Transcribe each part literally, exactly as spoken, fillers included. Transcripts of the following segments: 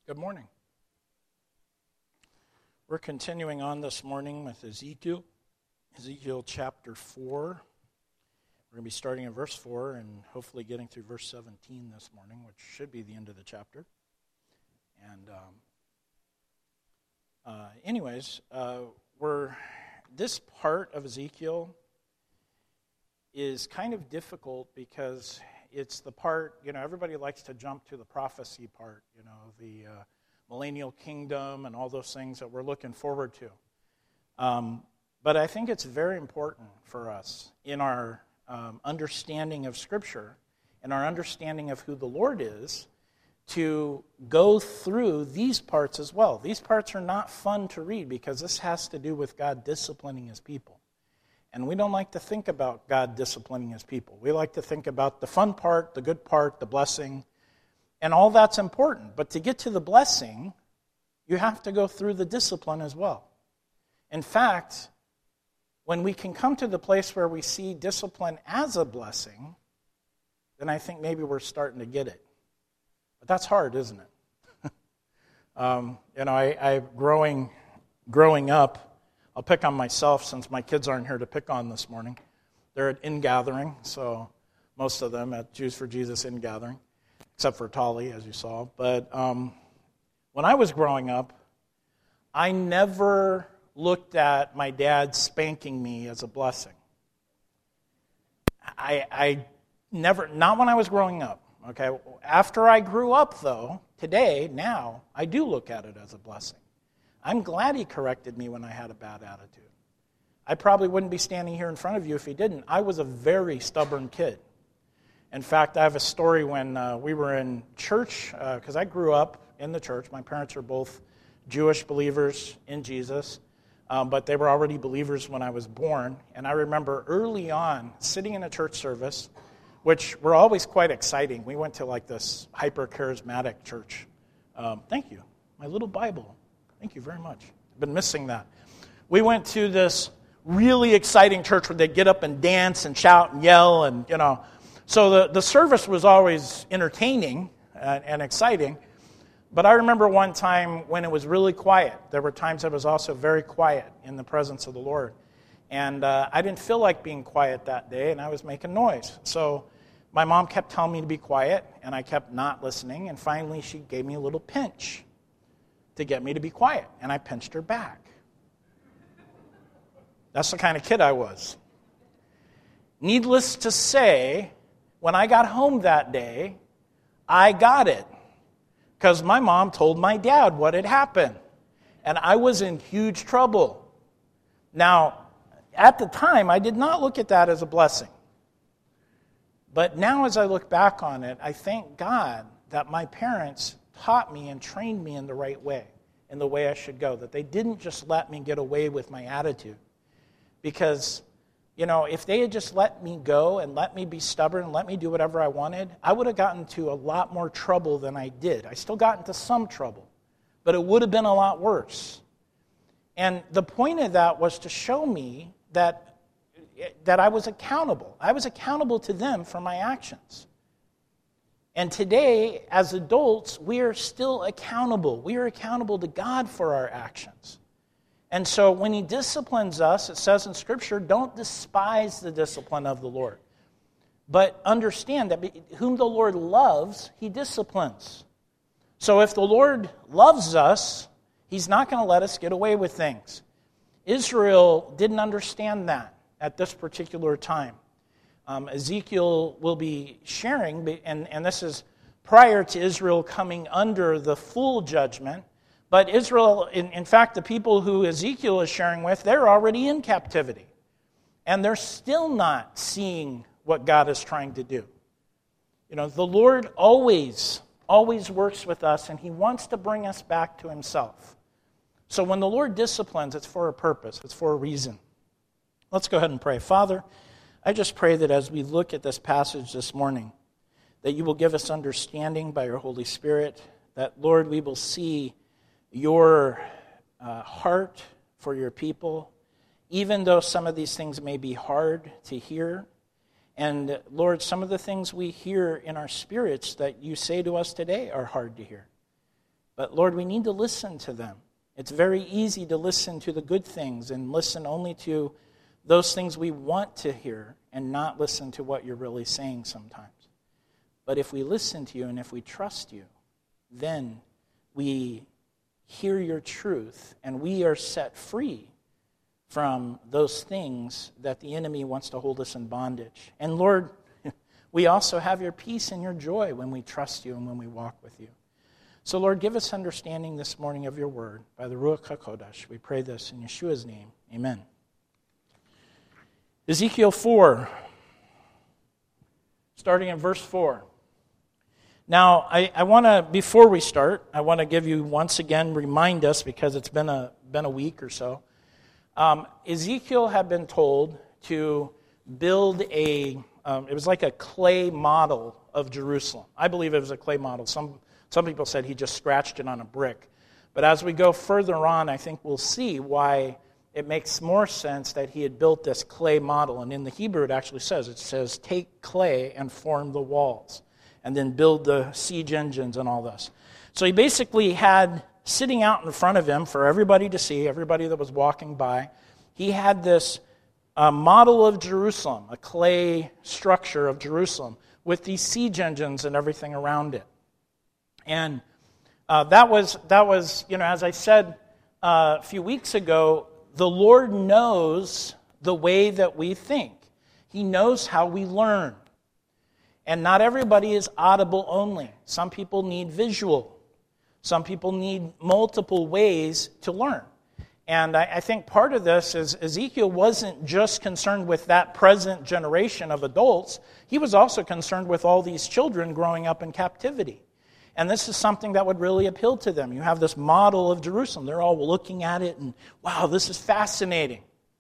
Good morning. We're continuing on this morning with Ezekiel, Ezekiel chapter four. We're going to be starting in verse four and hopefully getting through verse seventeen this morning, which should be the end of the chapter. And um, uh, anyways, uh, we're this part of Ezekiel is kind of difficult because it's the part, you know, everybody likes to jump to the prophecy part, you know, the uh, millennial kingdom and all those things that we're looking forward to. Um, but I think it's very important for us in our um, understanding of Scripture and our understanding of who the Lord is to go through these parts as well. These parts are not fun to read because this has to do with God disciplining His people. And we don't like to think about God disciplining His people. We like to think about the fun part, the good part, the blessing, and all that's important. But to get to the blessing, you have to go through the discipline as well. In fact, when we can come to the place where we see discipline as a blessing, then I think maybe we're starting to get it. But that's hard, isn't it? um, you know, I, I growing, growing up, I'll pick on myself since my kids aren't here to pick on this morning. They're at in-gathering, so most of them at Jews for Jesus in-gathering, except for Tolly, as you saw. But um, when I was growing up, I never looked at my dad spanking me as a blessing. I, I never, not when I was growing up, okay? After I grew up, though, today, now, I do look at it as a blessing. I'm glad he corrected me when I had a bad attitude. I probably wouldn't be standing here in front of you if he didn't. I was a very stubborn kid. In fact, I have a story when uh, we were in church, because uh, I grew up in the church. My parents are both Jewish believers in Jesus, um, but they were already believers when I was born. And I remember early on sitting in a church service, which were always quite exciting. We went to like this hyper-charismatic church. Um, thank you. My little Bible. Thank you very much. I've been missing that. We went to this really exciting church where they'd get up and dance and shout and yell and, you know. So the, the service was always entertaining and, and exciting. But I remember one time when it was really quiet. There were times it was also very quiet in the presence of the Lord. And uh, I didn't feel like being quiet that day, and I was making noise. So my mom kept telling me to be quiet, and I kept not listening. And finally she gave me a little pinch to get me to be quiet, and I pinched her back. That's the kind of kid I was. Needless to say, when I got home that day, I got it, because my mom told my dad what had happened, and I was in huge trouble. Now, at the time, I did not look at that as a blessing. But now as I look back on it, I thank God that my parents taught me and trained me in the right way, in the way I should go, that they didn't just let me get away with my attitude. Because, you know, if they had just let me go and let me be stubborn and let me do whatever I wanted, I would have gotten into a lot more trouble than I did. I still got into some trouble, but it would have been a lot worse. And the point of that was to show me that, that I was accountable. I was accountable to them for my actions. And today, as adults, we are still accountable. We are accountable to God for our actions. And so when He disciplines us, it says in Scripture, don't despise the discipline of the Lord. But understand that whom the Lord loves, He disciplines. So if the Lord loves us, He's not going to let us get away with things. Israel didn't understand that at this particular time. Um, Ezekiel will be sharing, and, and this is prior to Israel coming under the full judgment. But Israel, in, in fact, the people who Ezekiel is sharing with, they're already in captivity. And they're still not seeing what God is trying to do. You know, the Lord always, always works with us, and He wants to bring us back to Himself. So when the Lord disciplines, it's for a purpose. It's for a reason. Let's go ahead and pray. Father, I just pray that as we look at this passage this morning, that You will give us understanding by Your Holy Spirit, that, Lord, we will see Your uh, heart for Your people, even though some of these things may be hard to hear. And, Lord, some of the things we hear in our spirits that You say to us today are hard to hear. But Lord, we need to listen to them. It's very easy to listen to the good things and listen only to those things we want to hear and not listen to what you're really saying sometimes. But if we listen to you and if we trust you, then we hear your truth and we are set free from those things that the enemy wants to hold us in bondage. And Lord, we also have your peace and your joy when we trust you and when we walk with you. So Lord, give us understanding this morning of your word by the Ruach HaKodesh. We pray this in Yeshua's name. Amen. Ezekiel four, starting in verse four. Now, I, I want to, before we start, I want to give you once again, remind us, because it's been a been a week or so. Um, Ezekiel had been told to build a, um, it was like a clay model of Jerusalem. I believe it was a clay model. Some some people said he just scratched it on a brick. But as we go further on, I think we'll see why it makes more sense that he had built this clay model. And in the Hebrew, it actually says, it says, take clay and form the walls, and then build the siege engines and all this. So he basically had, sitting out in front of him for everybody to see, everybody that was walking by, he had this uh, model of Jerusalem, a clay structure of Jerusalem, with these siege engines and everything around it. And uh, that was, that was, you know, as I said uh, a few weeks ago, the Lord knows the way that we think. He knows how we learn. And not everybody is audible only. Some people need visual. Some people need multiple ways to learn. And I, I think part of this is Ezekiel wasn't just concerned with that present generation of adults. He was also concerned with all these children growing up in captivity. And this is something that would really appeal to them. You have this model of Jerusalem. They're all looking at it and, wow, this is fascinating.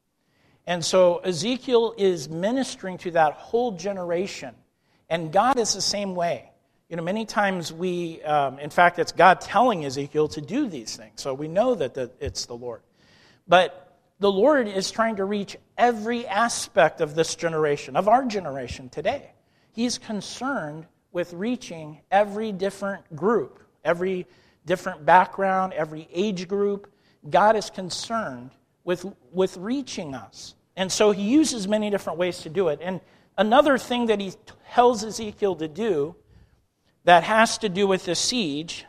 And so Ezekiel is ministering to that whole generation. And God is the same way. You know, many times we, um, in fact, it's God telling Ezekiel to do these things. So we know that the, it's the Lord. But the Lord is trying to reach every aspect of this generation, of our generation today. He's concerned with reaching every different group, every different background, every age group. God is concerned with, with reaching us. And so he uses many different ways to do it. And another thing that he tells Ezekiel to do that has to do with the siege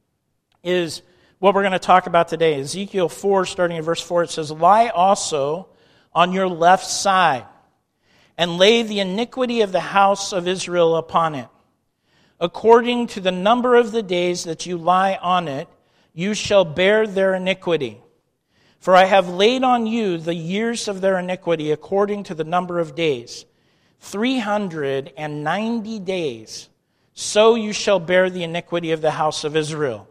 is what we're going to talk about today. Ezekiel four, starting in verse four, it says, lie also on your left side and lay the iniquity of the house of Israel upon it. According to the number of the days that you lie on it, you shall bear their iniquity. For I have laid on you the years of their iniquity according to the number of days, three hundred ninety days. So you shall bear the iniquity of the house of Israel.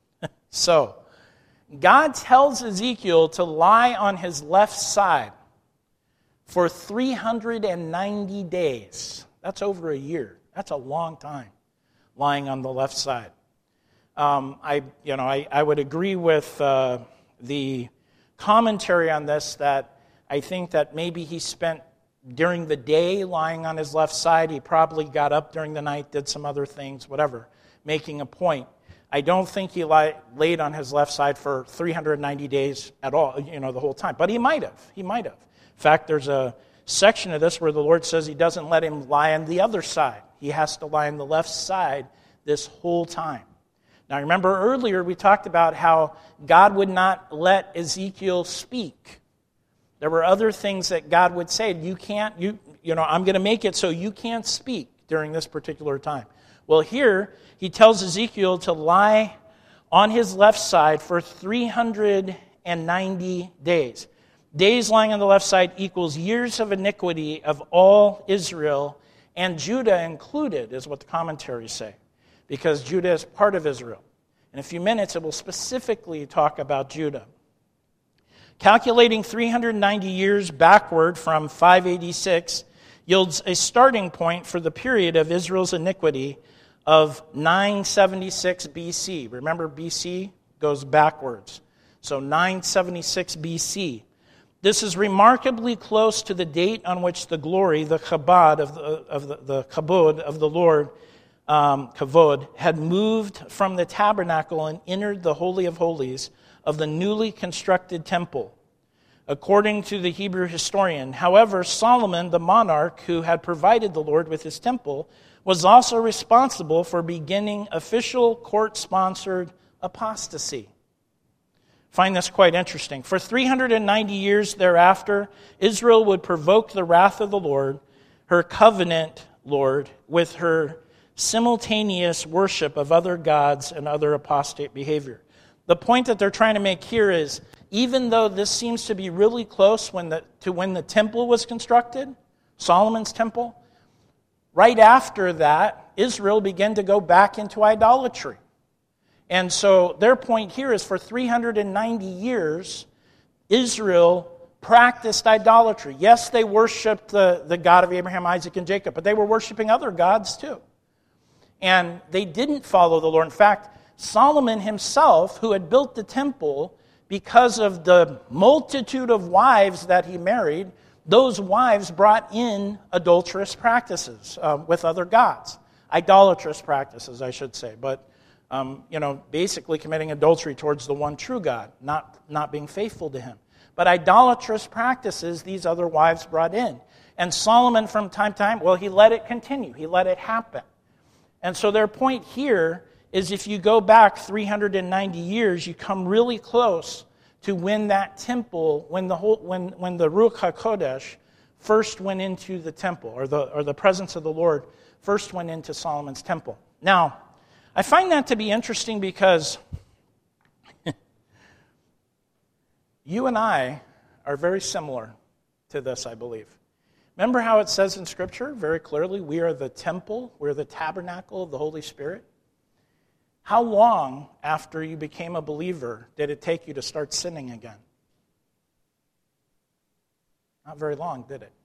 So, God tells Ezekiel to lie on his left side for three hundred ninety days. That's over a year. That's a long time, lying on the left side. Um, I, you know, I, I would agree with uh, the commentary on this that I think that maybe he spent during the day lying on his left side. He probably got up during the night, did some other things, whatever, making a point. I don't think he lie, laid on his left side for three hundred ninety days at all, you know, the whole time. But he might have. He might have. In fact, there's a section of this where the Lord says he doesn't let him lie on the other side. He has to lie on the left side this whole time. Now, remember earlier we talked about how God would not let Ezekiel speak. There were other things that God would say. You can't, you, you know, I'm going to make it so you can't speak during this particular time. Well, here he tells Ezekiel to lie on his left side for three hundred ninety days. Days lying on the left side equals years of iniquity of all Israel, and Judah included, is what the commentaries say, because Judah is part of Israel. In a few minutes, it will specifically talk about Judah. Calculating three hundred ninety years backward from five eighty-six yields a starting point for the period of Israel's iniquity of nine seventy-six B C. Remember, B C goes backwards. So nine seventy-six B C. This is remarkably close to the date on which the glory, the chabad of the, of the, the kabod of the Lord um, kavod, had moved from the tabernacle and entered the Holy of Holies of the newly constructed temple, according to the Hebrew historian. However, Solomon, the monarch who had provided the Lord with his temple, was also responsible for beginning official court-sponsored apostasy. Find this quite interesting. For three hundred ninety years thereafter, Israel would provoke the wrath of the Lord, her covenant Lord, with her simultaneous worship of other gods and other apostate behavior. The point that they're trying to make here is, even though this seems to be really close when the, to when the temple was constructed, Solomon's temple, right after that, Israel began to go back into idolatry. And so their point here is for three hundred ninety years, Israel practiced idolatry. Yes, they worshiped the, the God of Abraham, Isaac, and Jacob, but they were worshiping other gods too. And they didn't follow the Lord. In fact, Solomon himself, who had built the temple, because of the multitude of wives that he married, those wives brought in adulterous practices uh, with other gods. Idolatrous practices, I should say. But, um, you know, basically committing adultery towards the one true God, not, not being faithful to him. But idolatrous practices these other wives brought in. And Solomon, from time to time, well, he let it continue. He let it happen. And so their point here is if you go back three hundred ninety years, you come really close to when that temple, when the whole, when, when the Ruach HaKodesh first went into the temple, or the, or the presence of the Lord first went into Solomon's temple. Now, I find that to be interesting because you and I are very similar to this, I believe. Remember how it says in Scripture very clearly, we are the temple, we're the tabernacle of the Holy Spirit? How long after you became a believer did it take you to start sinning again? Not very long, did it?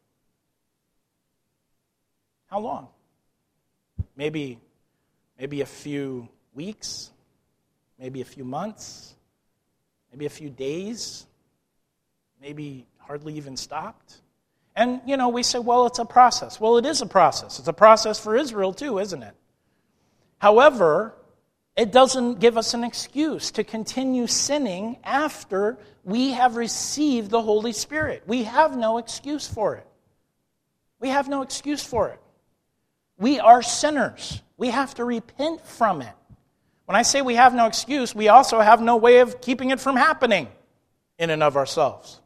How long? Maybe, maybe a few weeks, maybe a few months, maybe a few days, maybe hardly even stopped. And, you know, we say, well, it's a process. Well, it is a process. It's a process for Israel too, isn't it? However, it doesn't give us an excuse to continue sinning after we have received the Holy Spirit. We have no excuse for it. We have no excuse for it. We are sinners. We have to repent from it. When I say we have no excuse, we also have no way of keeping it from happening in and of ourselves.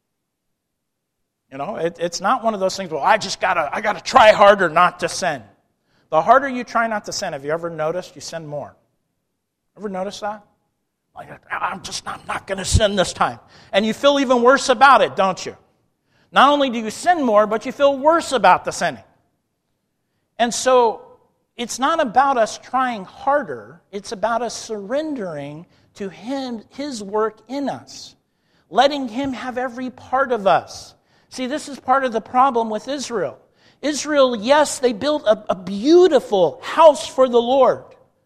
You know, it, it's not one of those things, well, I just gotta, I gotta try harder not to sin. The harder you try not to sin, have you ever noticed you sin more? Ever notice that? Like, I'm just not, I'm not going to sin this time. And you feel even worse about it, don't you? Not only do you sin more, but you feel worse about the sinning. And so it's not about us trying harder. It's about us surrendering to Him, His work in us. Letting Him have every part of us. See, this is part of the problem with Israel. Israel, yes, they built a, a beautiful house for the Lord.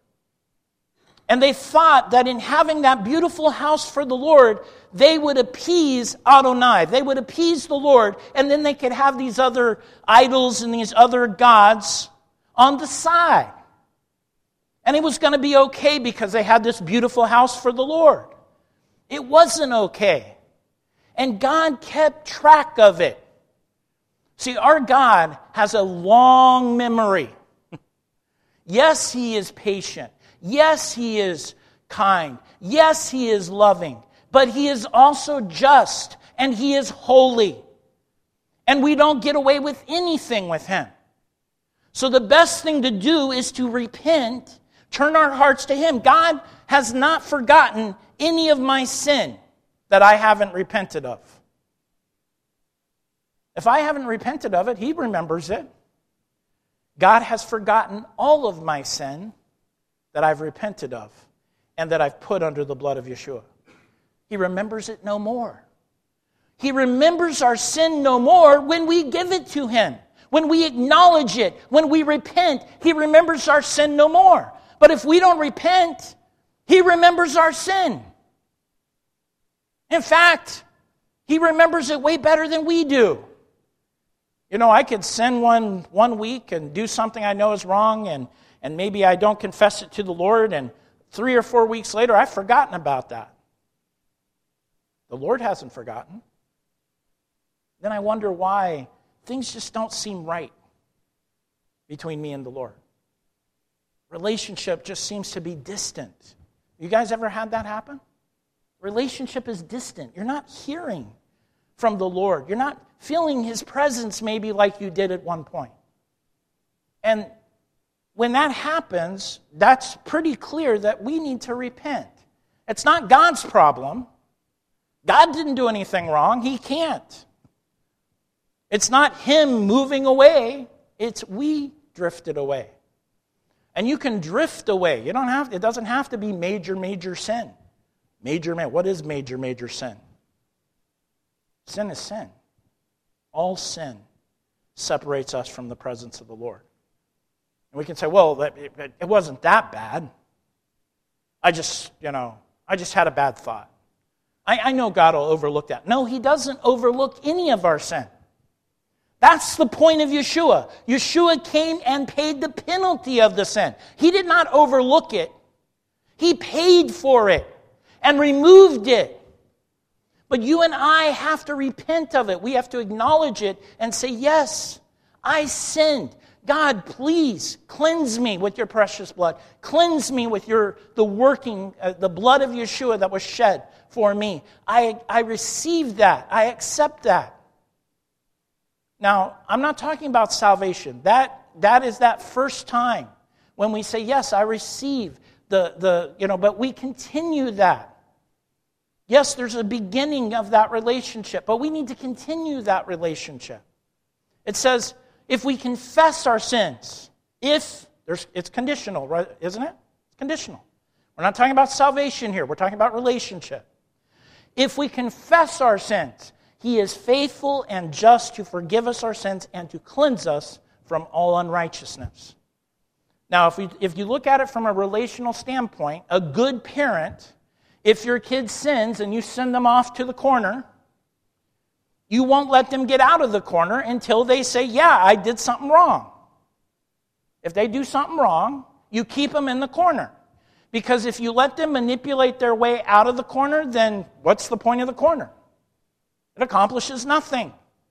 And they thought that in having that beautiful house for the Lord, they would appease Adonai. They would appease the Lord, and then they could have these other idols and these other gods on the side. And it was going to be okay because they had this beautiful house for the Lord. It wasn't okay. And God kept track of it. See, our God has a long memory. Yes, He is patient. Yes, He is kind. Yes, He is loving. But He is also just, and He is holy. And we don't get away with anything with Him. So the best thing to do is to repent, turn our hearts to Him. God has not forgotten any of my sin that I haven't repented of. If I haven't repented of it, He remembers it. God has forgotten all of my sin that I've repented of and that I've put under the blood of Yeshua. He remembers it no more. He remembers our sin no more when we give it to Him. When we acknowledge it, when we repent, He remembers our sin no more. But if we don't repent, He remembers our sin. In fact, He remembers it way better than we do. You know, I could sin one, one week and do something I know is wrong, and, and maybe I don't confess it to the Lord, and three or four weeks later, I've forgotten about that. The Lord hasn't forgotten. Then I wonder why things just don't seem right between me and the Lord. Relationship just seems to be distant. You guys ever had that happen? Relationship is distant. You're not hearing from the Lord. You're not feeling His presence maybe like you did at one point. And when that happens, that's pretty clear that we need to repent. It's not God's problem. God didn't do anything wrong. He can't. It's not Him moving away. It's we drifted away. And you can drift away. You don't have. It doesn't have to be major, major sin. Major, man. What is major, major sin? Sin is sin. All sin separates us from the presence of the Lord. And we can say, well, it, it wasn't that bad. I just, you know, I just had a bad thought. I, I know God will overlook that. No, He doesn't overlook any of our sin. That's the point of Yeshua. Yeshua came and paid the penalty of the sin. He did not overlook it. He paid for it and removed it. But you and I have to repent of it. We have to acknowledge it and say, yes, I sinned. God, please cleanse me with your precious blood. Cleanse me with your the working, uh, the blood of Yeshua that was shed for me. I, I receive that. I accept that. Now, I'm not talking about salvation. That, that is that first time when we say, yes, I receive the, the, you know, but we continue that. Yes, there's a beginning of that relationship, but we need to continue that relationship. It says, if we confess our sins, if, there's, it's conditional, right? Isn't it? It's conditional. We're not talking about salvation here. We're talking about relationship. If we confess our sins, He is faithful and just to forgive us our sins and to cleanse us from all unrighteousness. Now, if, we, if you look at it from a relational standpoint, a good parent, if your kid sins and you send them off to the corner, you won't let them get out of the corner until they say, yeah, I did something wrong. If they do something wrong, you keep them in the corner. Because if you let them manipulate their way out of the corner, then what's the point of the corner? It accomplishes nothing.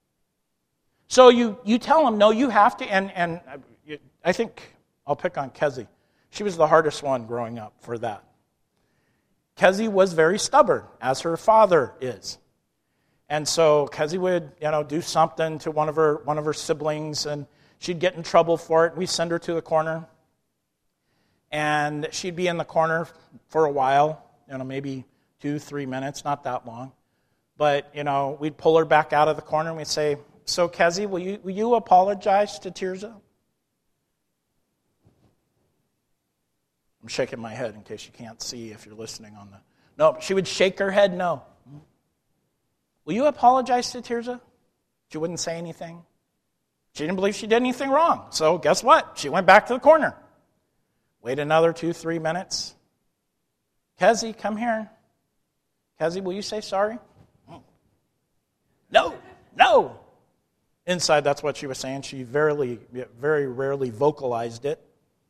So you, you tell them, no, you have to, and, and I think I'll pick on Kezi. She was the hardest one growing up for that. Kezi was very stubborn, as her father is. And so Kezi would, you know, do something to one of her one of her siblings, and she'd get in trouble for it. We'd send her to the corner, and she'd be in the corner for a while, you know, maybe two, three minutes, not that long. But, you know, we'd pull her back out of the corner, and we'd say, so Kezi, will you will you apologize to Tirza? I'm shaking my head in case you can't see if you're listening on the... No, she would shake her head, no. Will you apologize to Tirza? She wouldn't say anything. She didn't believe she did anything wrong. So guess what? She went back to the corner. Wait another two, three minutes. Kezi, come here. Kezi, will you say sorry? No, no. Inside, that's what she was saying. She very, very rarely vocalized it.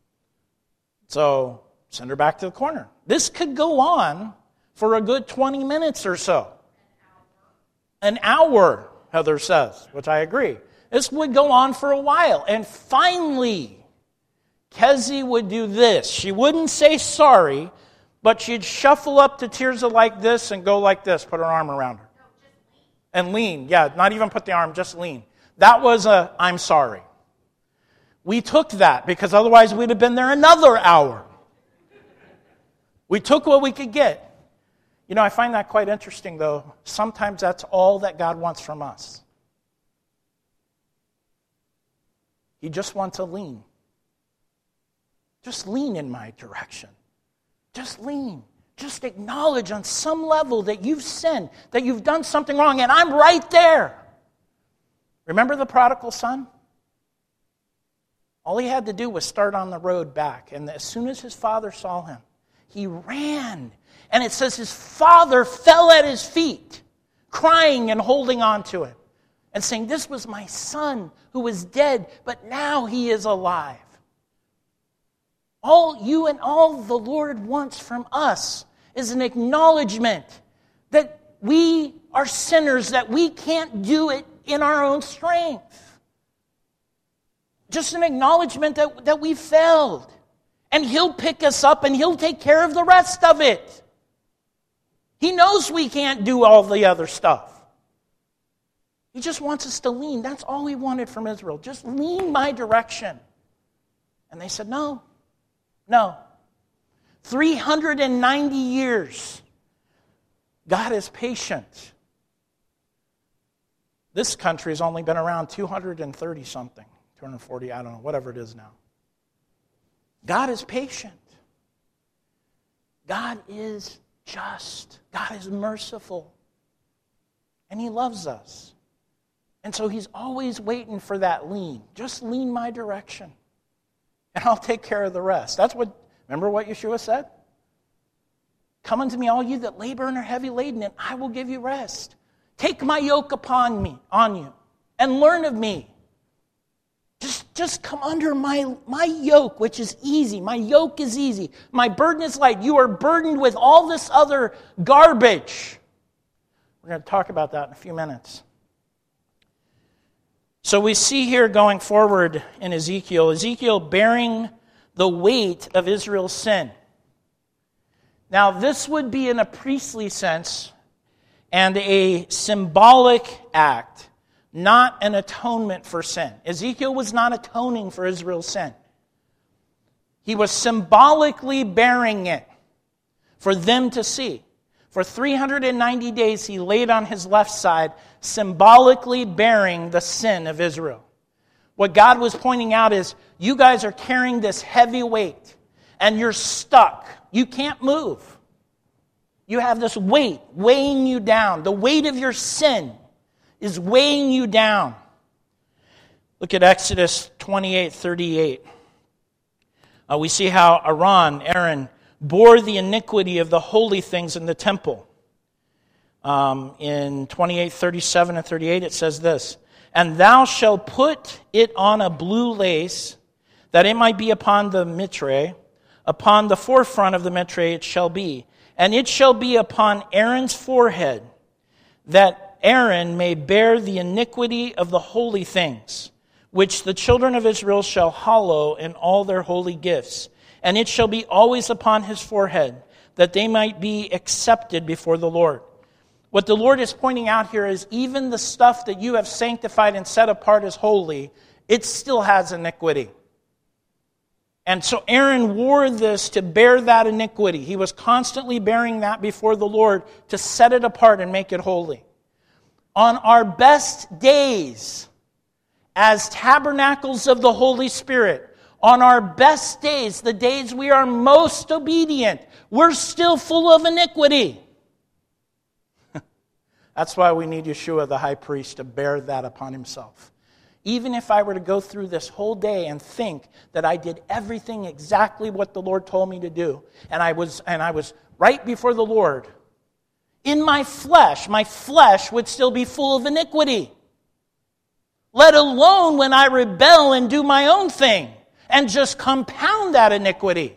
So send her back to the corner. This could go on for a good twenty minutes or so. An hour, Heather says, which I agree. This would go on for a while. And finally, Kezi would do this. She wouldn't say sorry, but she'd shuffle up to Tirza like this and go like this, put her arm around her. No, just lean. And lean. Yeah, not even put the arm, just lean. That was a, I'm sorry. We took that because otherwise we'd have been there another hour. We took what we could get. You know, I find that quite interesting, though. Sometimes that's all that God wants from us. He just wants to lean. Just lean in my direction. Just lean. Just acknowledge on some level that you've sinned, that you've done something wrong, and I'm right there. Remember the prodigal son? All he had to do was start on the road back, and as soon as his father saw him, he ran. And it says his father fell at his feet, crying and holding on to him, and saying, this was my son who was dead, but now he is alive. All you and all the Lord wants from us is an acknowledgement that we are sinners, that we can't do it in our own strength. Just an acknowledgement that, that we failed. And He'll pick us up and He'll take care of the rest of it. He knows we can't do all the other stuff. He just wants us to lean. That's all He wanted from Israel. Just lean my direction. And they said, no, no. three hundred ninety years. God is patient. This country has only been around two hundred thirty something, two hundred forty, I don't know, whatever it is now. God is patient. God is just. God is merciful. And He loves us. And so He's always waiting for that lean. Just lean my direction. And I'll take care of the rest. That's what, remember what Yeshua said? Come unto me, all you that labor and are heavy laden, and I will give you rest. Take my yoke upon me, on you, and learn of me. Just, just come under my, my yoke, which is easy. My yoke is easy. My burden is light. You are burdened with all this other garbage. We're going to talk about that in a few minutes. So we see here going forward in Ezekiel, Ezekiel bearing the weight of Israel's sin. Now, this would be in a priestly sense and a symbolic act, not an atonement for sin. Ezekiel was not atoning for Israel's sin. He was symbolically bearing it for them to see. For three hundred ninety days, he laid on his left side, symbolically bearing the sin of Israel. What God was pointing out is, you guys are carrying this heavy weight, and you're stuck. You can't move. You have this weight weighing you down. The weight of your sin is weighing you down. Look at Exodus twenty-eight thirty-eight. Uh, we see how Aaron, Aaron, bore the iniquity of the holy things in the temple. Um, in twenty-eight thirty-seven and thirty-eight it says this, and thou shalt put it on a blue lace, that it might be upon the mitre, upon the forefront of the mitre it shall be, and it shall be upon Aaron's forehead, that Aaron may bear the iniquity of the holy things, which the children of Israel shall hallow in all their holy gifts. And it shall be always upon his forehead, that they might be accepted before the Lord. What the Lord is pointing out here is even the stuff that you have sanctified and set apart as holy, it still has iniquity. And so Aaron wore this to bear that iniquity. He was constantly bearing that before the Lord to set it apart and make it holy. On our best days, as tabernacles of the Holy Spirit, on our best days, the days we are most obedient, we're still full of iniquity. That's why we need Yeshua, the high priest, to bear that upon himself. Even if I were to go through this whole day and think that I did everything exactly what the Lord told me to do, and I was and I was right before the Lord, in my flesh, my flesh would still be full of iniquity. Let alone when I rebel and do my own thing and just compound that iniquity.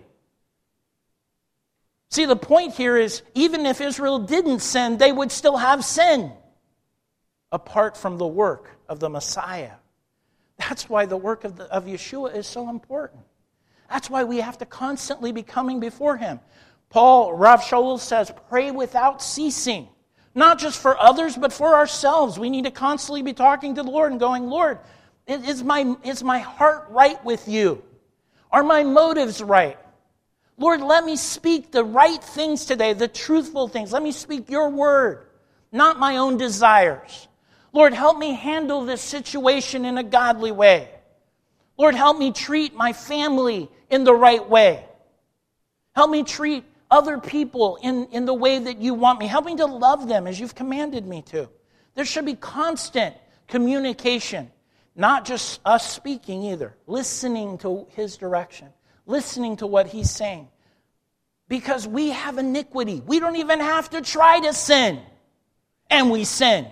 See, the point here is, even if Israel didn't sin, they would still have sin apart from the work of the Messiah. That's why the work of, the, of Yeshua is so important. That's why we have to constantly be coming before Him. Paul, Rav Shaul says, pray without ceasing. Not just for others, but for ourselves. We need to constantly be talking to the Lord and going, Lord, is my, is my heart right with you? Are my motives right? Lord, let me speak the right things today, the truthful things. Let me speak your word, not my own desires. Lord, help me handle this situation in a godly way. Lord, help me treat my family in the right way. Help me treat other people in, in the way that you want me. Help me to love them as you've commanded me to. There should be constant communication, not just us speaking either, listening to his direction, listening to what he's saying. Because we have iniquity. We don't even have to try to sin, and we sin.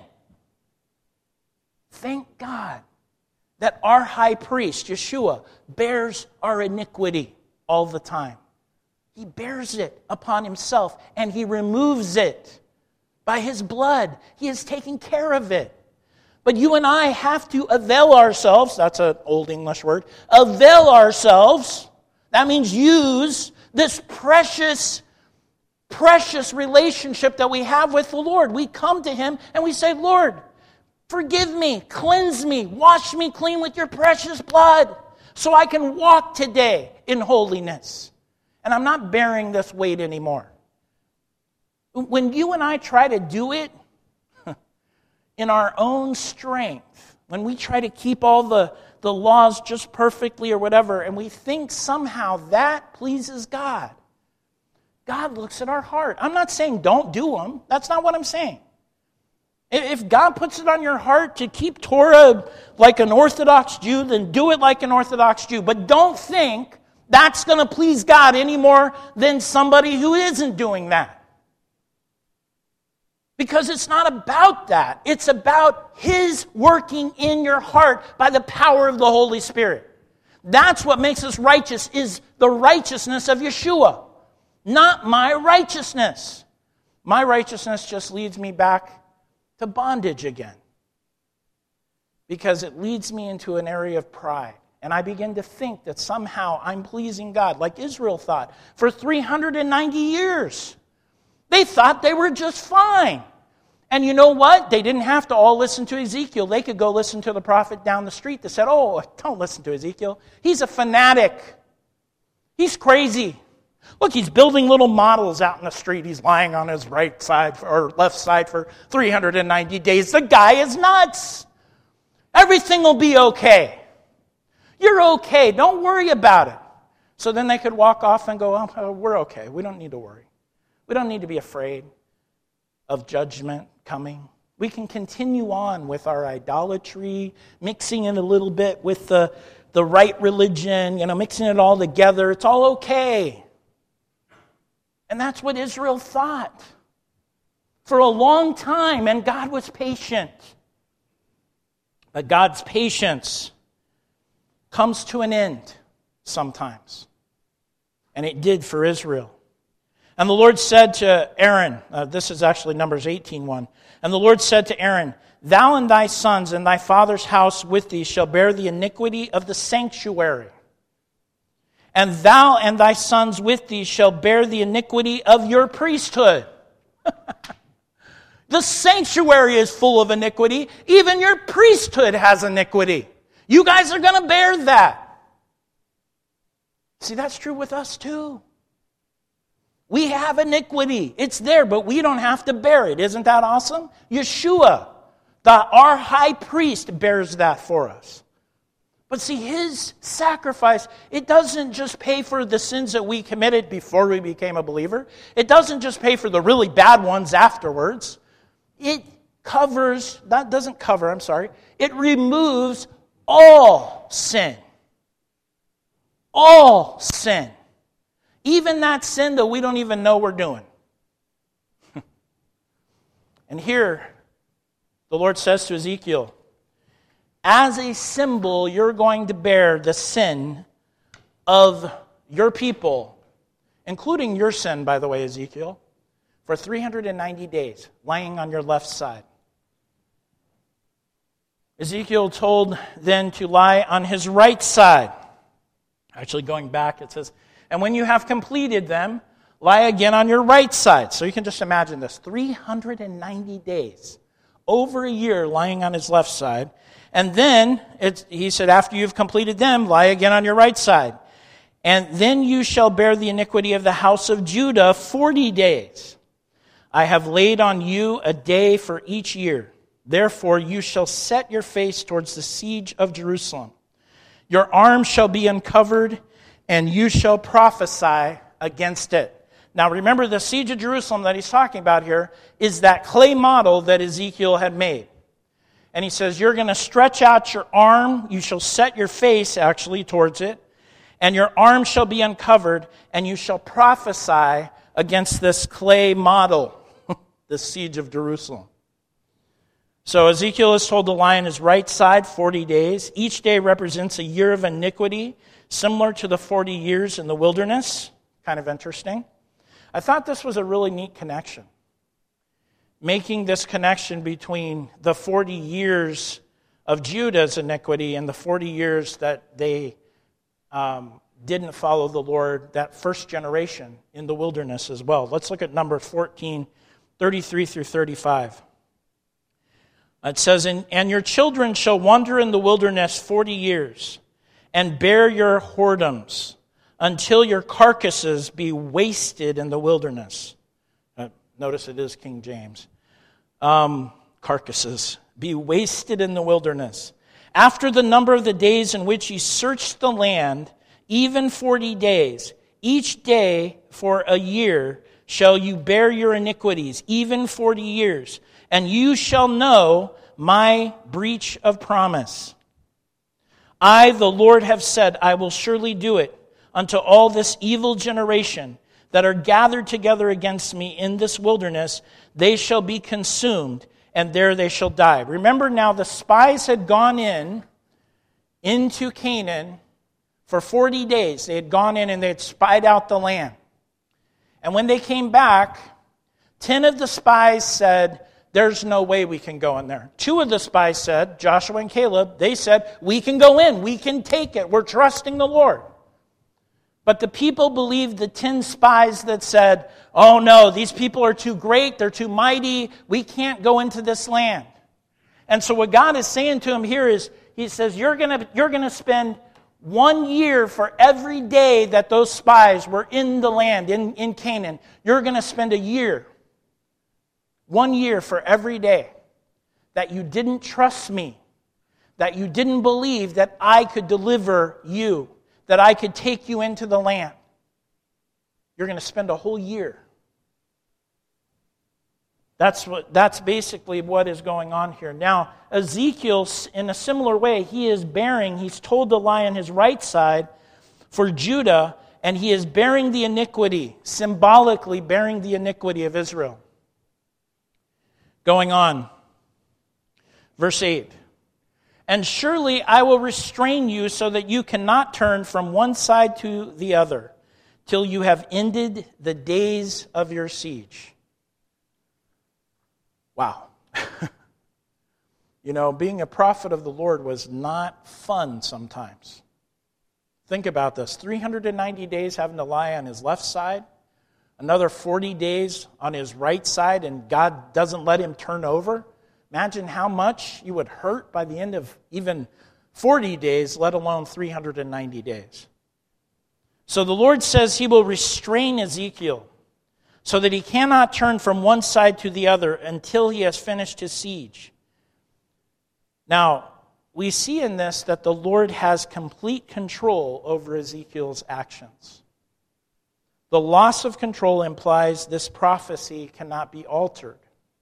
Thank God that our high priest, Yeshua, bears our iniquity. all the time. He bears it upon himself, and he removes it by his blood. He has taken care of it. But you and I have to avail ourselves, that's an old English word, avail ourselves, that means use this precious, precious relationship that we have with the Lord. We come to him and we say, Lord, forgive me, cleanse me, wash me clean with your precious blood so I can walk today in holiness. And I'm not bearing this weight anymore. When you and I try to do it in our own strength, when we try to keep all the, the laws just perfectly or whatever, and we think somehow that pleases God, God looks at our heart. I'm not saying don't do them. That's not what I'm saying. If God puts it on your heart to keep Torah like an Orthodox Jew, then do it like an Orthodox Jew. But don't think that's going to please God any more than somebody who isn't doing that. Because it's not about that. It's about his working in your heart by the power of the Holy Spirit. That's what makes us righteous, is the righteousness of Yeshua, not my righteousness. My righteousness just leads me back to bondage again, because it leads me into an area of pride. And I begin to think that somehow I'm pleasing God, like Israel thought for three hundred ninety years. They thought they were just fine. And you know what? They didn't have to all listen to Ezekiel. They could go listen to the prophet down the street that said, oh, don't listen to Ezekiel. He's a fanatic. He's crazy. Look, he's building little models out in the street. He's lying on his right side or left side for three hundred ninety days. The guy is nuts. Everything will be okay. You're okay. Don't worry about it. So then they could walk off and go, oh, we're okay. We don't need to worry. We don't need to be afraid of judgment coming. We can continue on with our idolatry, mixing it a little bit with the, the right religion, you know, mixing it all together. It's all okay. And that's what Israel thought for a long time, and God was patient. But God's patience comes to an end sometimes. And it did for Israel. And the Lord said to Aaron, uh, this is actually Numbers eighteen one. And the Lord said to Aaron, thou and thy sons and thy father's house with thee shall bear the iniquity of the sanctuary. And thou and thy sons with thee shall bear the iniquity of your priesthood. The sanctuary is full of iniquity. Even your priesthood has iniquity. You guys are going to bear that. See, that's true with us too. We have iniquity. It's there, but we don't have to bear it. Isn't that awesome? Yeshua, the, our high priest, bears that for us. But see, his sacrifice, it doesn't just pay for the sins that we committed before we became a believer. It doesn't just pay for the really bad ones afterwards. It covers, that doesn't cover, I'm sorry, it removes all sin. All sin. Even that sin that we don't even know we're doing. And here, the Lord says to Ezekiel, as a symbol, you're going to bear the sin of your people, including your sin, by the way, Ezekiel, for three hundred ninety days, lying on your left side. Ezekiel told then to lie on his right side. Actually, going back, it says, and when you have completed them, lie again on your right side. So you can just imagine this, three hundred ninety days, over a year lying on his left side. And then, it's, he said, after you've completed them, lie again on your right side. And then you shall bear the iniquity of the house of Judah forty days. I have laid on you a day for each year. Therefore you shall set your face towards the siege of Jerusalem. Your arm shall be uncovered, and you shall prophesy against it. Now remember, the siege of Jerusalem that he's talking about here is that clay model that Ezekiel had made. And he says, you're going to stretch out your arm, you shall set your face actually towards it, and your arm shall be uncovered, and you shall prophesy against this clay model, the siege of Jerusalem. So Ezekiel is told to lie on his right side forty days. Each day represents a year of iniquity, similar to the forty years in the wilderness. Kind of interesting. I thought this was a really neat connection. Making this connection between the forty years of Judah's iniquity and the forty years that they um, didn't follow the Lord, that first generation in the wilderness as well. Let's look at Numbers fourteen, thirty-three through thirty-five. It says, "And your children shall wander in the wilderness forty years, and bear your whoredoms, until your carcasses be wasted in the wilderness." Uh, notice it is King James. Um, carcasses. Be wasted in the wilderness. After the number of the days in which ye searched the land, even forty days, each day for a year shall you bear your iniquities, even forty years. And you shall know my breach of promise. I, the Lord, have said, I will surely do it unto all this evil generation that are gathered together against me in this wilderness. They shall be consumed, and there they shall die. Remember now, the spies had gone in into Canaan for forty days. They had gone in and they had spied out the land. And when they came back, ten of the spies said, there's no way we can go in there. Two of the spies said, Joshua and Caleb, they said, we can go in, we can take it, we're trusting the Lord. But the people believed the ten spies that said, oh no, these people are too great, they're too mighty, we can't go into this land. And so what God is saying to them here is, he says, you're gonna, you're gonna spend one year for every day that those spies were in the land, in, in Canaan. You're gonna spend a year. One year for every day that you didn't trust me, that you didn't believe that I could deliver you, that I could take you into the land. You're going to spend a whole year. That's what. That's basically what is going on here. Now, Ezekiel, in a similar way, he is bearing, he's told to lie on his right side for Judah, and he is bearing the iniquity, symbolically bearing the iniquity of Israel. Going on, verse eight. And surely I will restrain you so that you cannot turn from one side to the other till you have ended the days of your siege. Wow. You know, being a prophet of the Lord was not fun sometimes. Think about this. three hundred ninety days having to lie on his left side. Another forty days on his right side, and God doesn't let him turn over. Imagine how much you would hurt by the end of even forty days, let alone three hundred ninety days. So the Lord says he will restrain Ezekiel so that he cannot turn from one side to the other until he has finished his siege. Now, we see in this that the Lord has complete control over Ezekiel's actions. The loss of control implies this prophecy cannot be altered.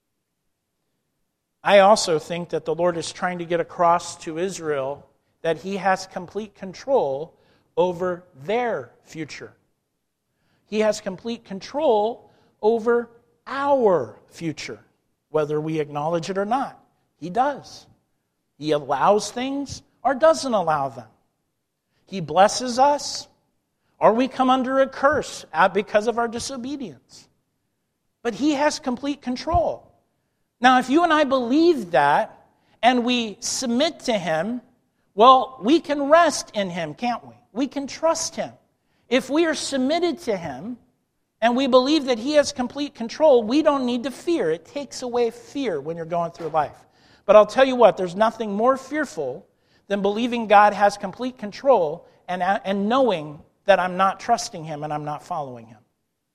I also think that the Lord is trying to get across to Israel that he has complete control over their future. He has complete control over our future, whether we acknowledge it or not. He does. He allows things or doesn't allow them. He blesses us, or we come under a curse because of our disobedience. But he has complete control. Now, if you and I believe that, and we submit to him, well, we can rest in him, can't we? We can trust him. If we are submitted to him, and we believe that he has complete control, we don't need to fear. It takes away fear when you're going through life. But I'll tell you what, there's nothing more fearful than believing God has complete control and, and knowing that I'm not trusting him and I'm not following him.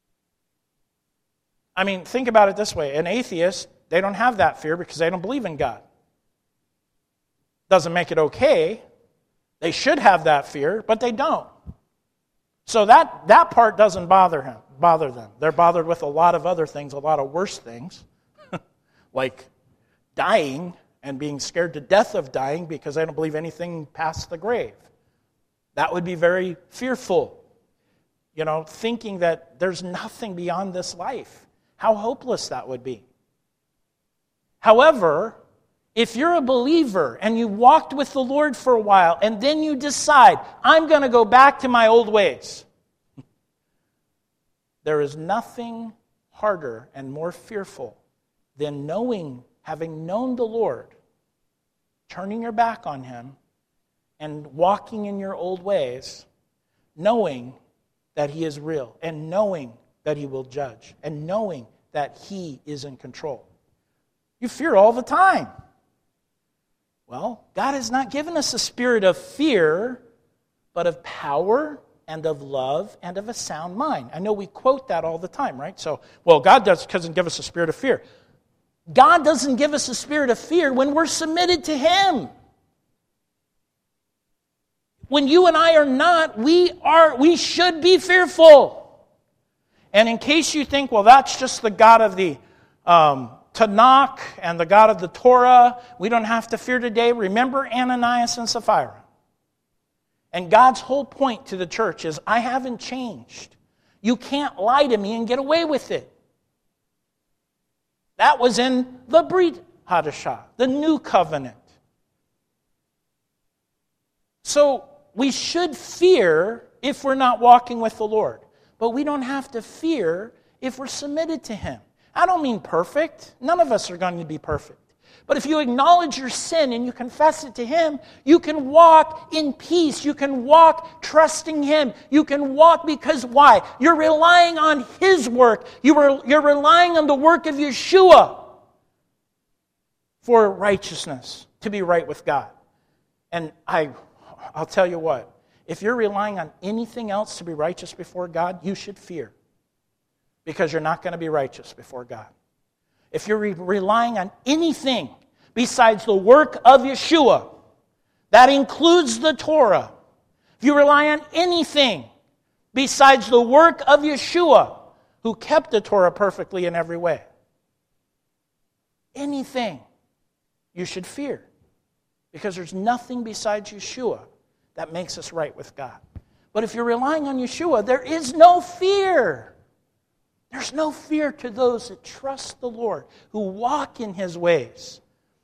I mean, think about it this way. An atheist, they don't have that fear because they don't believe in God. Doesn't make it okay. They should have that fear, but they don't. So that, that part doesn't bother him, bother them. They're bothered with a lot of other things, a lot of worse things, like dying and being scared to death of dying because they don't believe anything past the grave. That would be very fearful. You know, thinking that there's nothing beyond this life. How hopeless that would be. However, If you're a believer and you walked with the Lord for a while and then you decide, I'm going to go back to my old ways, there is nothing harder and more fearful than knowing, having known the Lord, turning your back on Him and walking in your old ways, knowing that He is real and knowing that He will judge and knowing that He is in control. You fear all the time. Well, God has not given us a spirit of fear, but of power and of love and of a sound mind. I know we quote that all the time, right? So, well, God does, doesn't give us a spirit of fear. God doesn't give us a spirit of fear when we're submitted to Him. When you and I are not, we are, we should be fearful. And in case you think, well, that's just the God of the um, Tanakh and the God of the Torah, we don't have to fear today. Remember Ananias and Sapphira. And God's whole point to the church is, I haven't changed. You can't lie to me and get away with it. That was in the Brit Hadashah, the new covenant. So we should fear if we're not walking with the Lord. But we don't have to fear if we're submitted to Him. I don't mean perfect. None of us are going to be perfect. But if you acknowledge your sin and you confess it to Him, you can walk in peace. You can walk trusting Him. You can walk because why? You're relying on His work. You are, you're relying on the work of Yeshua for righteousness, to be right with God. And I, I'll tell you what, if you're relying on anything else to be righteous before God, you should fear. Because you're not going to be righteous before God. If you're re- relying on anything besides the work of Yeshua, that includes the Torah. If you rely on anything besides the work of Yeshua, who kept the Torah perfectly in every way, anything, you should fear. Because there's nothing besides Yeshua that makes us right with God. But if you're relying on Yeshua, there is no fear. There's no fear to those that trust the Lord, who walk in His ways.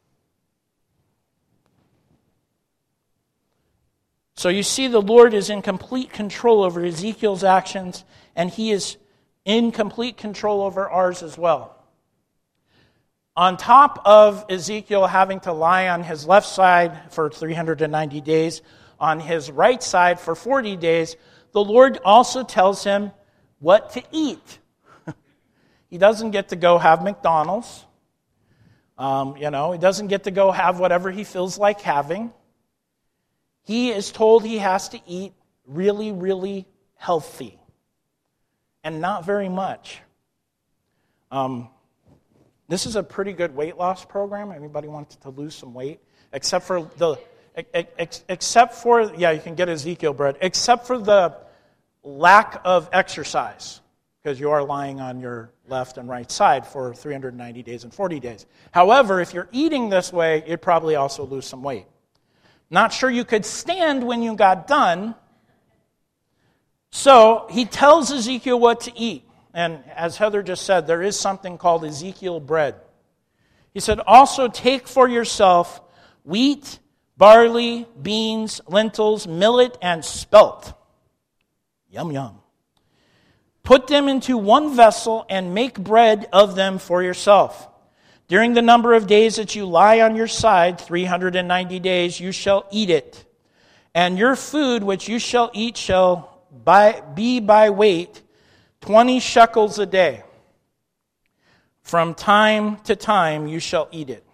So you see, the Lord is in complete control over Ezekiel's actions, and He is in complete control over ours as well. On top of Ezekiel having to lie on his left side for three hundred ninety days, on his right side for forty days, the Lord also tells him what to eat. He doesn't get to go have McDonald's. Um, you know, he doesn't get to go have whatever he feels like having. He is told he has to eat really, really healthy. And not very much. Um, this is a pretty good weight loss program. Anybody wants to lose some weight? Except for the, ex, except for, yeah, you can get Ezekiel bread. Except for the lack of exercise. Because you are lying on your left and right side for three hundred ninety days and forty days. However, if you're eating this way, you'd probably also lose some weight. Not sure you could stand when you got done. So he tells Ezekiel what to eat. And as Heather just said, there is something called Ezekiel bread. He said, also take for yourself wheat, barley, beans, lentils, millet, and spelt. Yum, yum. Put them into one vessel and make bread of them for yourself. During the number of days that you lie on your side, three hundred ninety days, you shall eat it. And your food which you shall eat shall by, be by weight, twenty shekels a day. From time to time you shall eat it.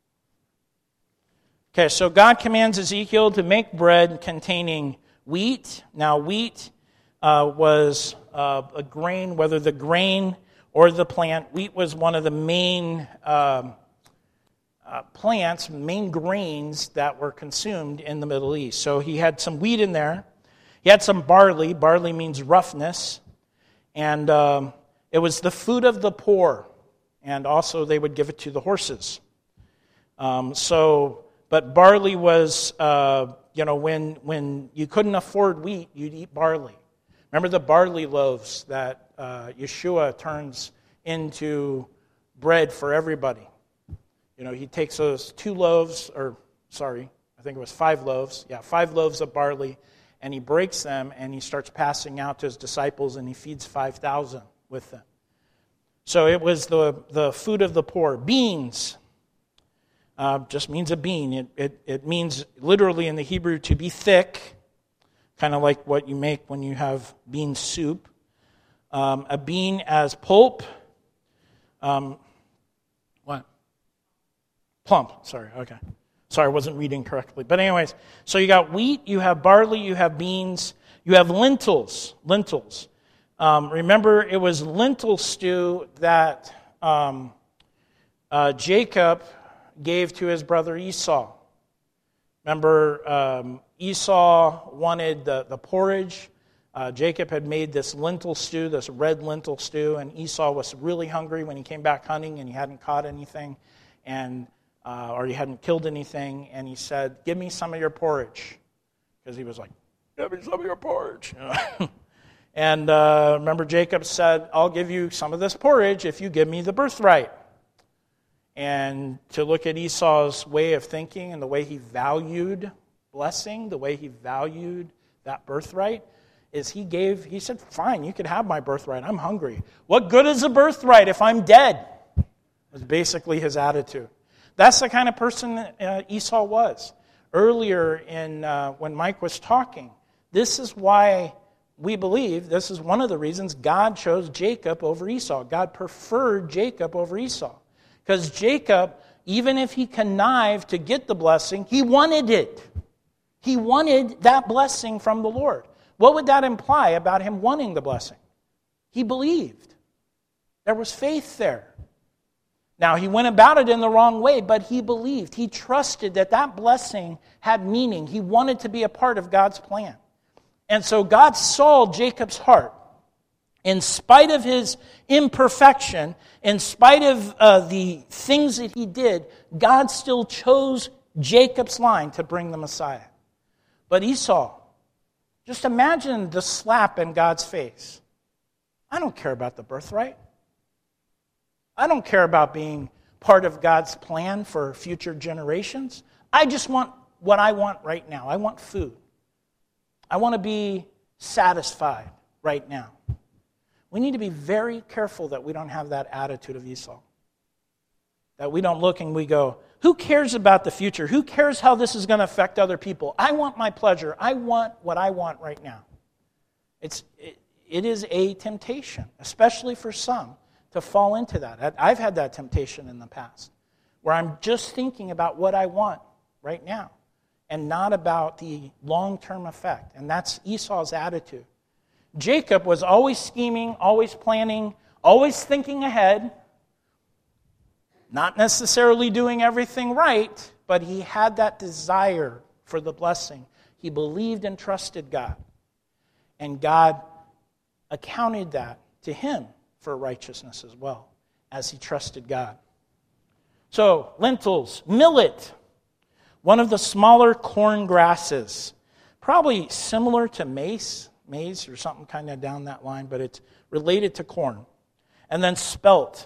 Okay, so God commands Ezekiel to make bread containing wheat. Now wheat uh, was uh, a grain, whether the grain or the plant. Wheat was one of the main um, uh, plants, main grains that were consumed in the Middle East. So he had some wheat in there. He had some barley. Barley means roughness. And um, it was the food of the poor. And also they would give it to the horses. Um, so, but barley was, uh, you know, when, when you couldn't afford wheat, you'd eat barley. Remember the barley loaves that uh, Yeshua turns into bread for everybody. You know, he takes those two loaves, or sorry, I think it was five loaves. Yeah, five loaves of barley, and he breaks them, and he starts passing out to his disciples, and he feeds five thousand with them. So it was the, the food of the poor. Beans uh, just means a bean. It, it, it means literally in the Hebrew to be thick, kind of like what you make when you have bean soup. Um, a bean as pulp. Um, what? Plump, sorry, okay. Sorry, I wasn't reading correctly. But anyways, so you got wheat, you have barley, you have beans, you have lentils. Lentils. Um, remember, it was lentil stew that um, uh, Jacob gave to his brother Esau. Remember, um, Esau wanted the, the porridge. Uh, Jacob had made this lentil stew, this red lentil stew, and Esau was really hungry when he came back hunting and he hadn't caught anything, and uh, or he hadn't killed anything, and he said, "Give me some of your porridge," because he was like, "Give me some of your porridge." You know? And uh, remember, Jacob said, "I'll give you some of this porridge if you give me the birthright." And to look at Esau's way of thinking and the way he valued blessing, the way he valued that birthright, is he gave, he said, "Fine, you can have my birthright. I'm hungry. What good is a birthright if I'm dead?" Was basically his attitude. That's the kind of person uh, Esau was. Earlier in uh, when Mike was talking, this is why we believe, this is one of the reasons God chose Jacob over Esau. God preferred Jacob over Esau. Because Jacob, even if he connived to get the blessing, he wanted it. He wanted that blessing from the Lord. What would that imply about him wanting the blessing? He believed. There was faith there. Now, he went about it in the wrong way, but he believed. He trusted that that blessing had meaning. He wanted to be a part of God's plan. And so God saw Jacob's heart. In spite of his imperfection, in spite of uh, the things that he did, God still chose Jacob's line to bring the Messiah. But Esau, just imagine the slap in God's face. I don't care about the birthright. I don't care about being part of God's plan for future generations. I just want what I want right now. I want food. I want to be satisfied right now. We need to be very careful that we don't have that attitude of Esau. That we don't look and we go, who cares about the future? Who cares how this is going to affect other people? I want my pleasure. I want what I want right now. It's, it, it is a temptation, especially for some, to fall into that. I've had that temptation in the past, where I'm just thinking about what I want right now and not about the long-term effect. And that's Esau's attitude. Jacob was always scheming, always planning, always thinking ahead, not necessarily doing everything right, but he had that desire for the blessing. He believed and trusted God. And God accounted that to him for righteousness as well, as he trusted God. So, lentils, millet, one of the smaller corn grasses, probably similar to maize, maize or something kind of down that line, but it's related to corn. And then spelt.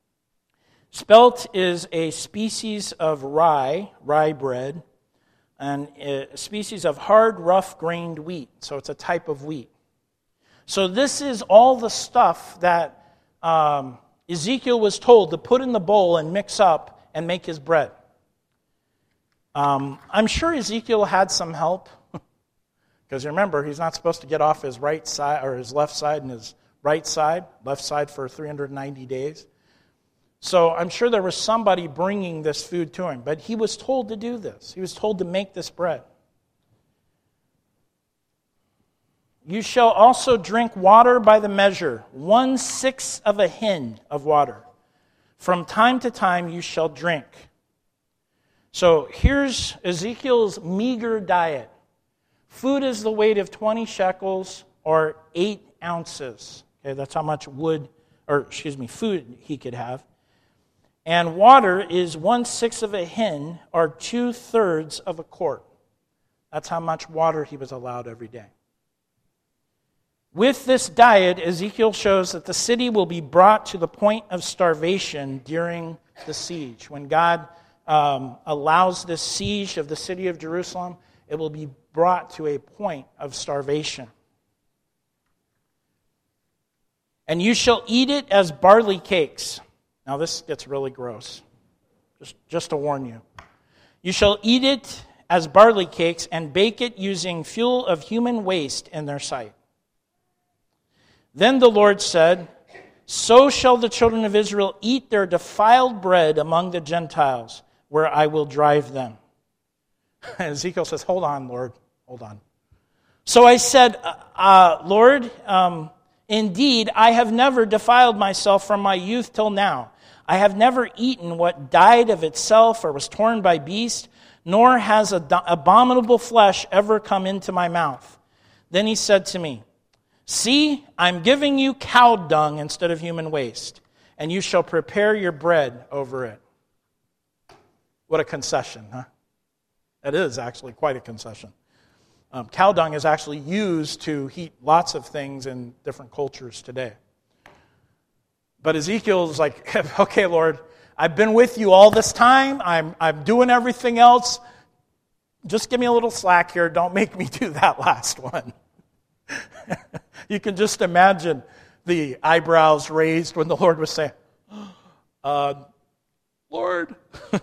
Spelt is a species of rye, rye bread, and a species of hard, rough-grained wheat. So it's a type of wheat. So this is all the stuff that um, Ezekiel was told to put in the bowl and mix up and make his bread. Um, I'm sure Ezekiel had some help. Because remember, he's not supposed to get off his right side or his left side and his right side, left side for three hundred ninety days. So I'm sure there was somebody bringing this food to him, but he was told to do this. He was told to make this bread. You shall also drink water by the measure, one-sixth of a hin of water. From time to time you shall drink. So here's Ezekiel's meager diet. Food is the weight of twenty shekels or eight ounces. Okay, that's how much wood, or excuse me, food he could have. And water is one-sixth of a hin or two-thirds of a quart. That's how much water he was allowed every day. With this diet, Ezekiel shows that the city will be brought to the point of starvation during the siege, when God um, allows this siege of the city of Jerusalem, it will be brought to a point of starvation. And you shall eat it as barley cakes. Now this gets really gross. Just, just to warn you. You shall eat it as barley cakes and bake it using fuel of human waste in their sight. Then the Lord said, so shall the children of Israel eat their defiled bread among the Gentiles, where I will drive them. Ezekiel says, hold on, Lord, hold on. So I said, uh, uh, Lord, um, indeed, I have never defiled myself from my youth till now. I have never eaten what died of itself or was torn by beast, nor has ad- abominable flesh ever come into my mouth. Then he said to me, see, I'm giving you cow dung instead of human waste, and you shall prepare your bread over it. What a concession, huh? That is actually quite a concession. Um, cow dung is actually used to heat lots of things in different cultures today. But Ezekiel's like, okay, Lord, I've been with you all this time. I'm, I'm doing everything else. Just give me a little slack here. Don't make me do that last one. You can just imagine the eyebrows raised when the Lord was saying, uh, Lord.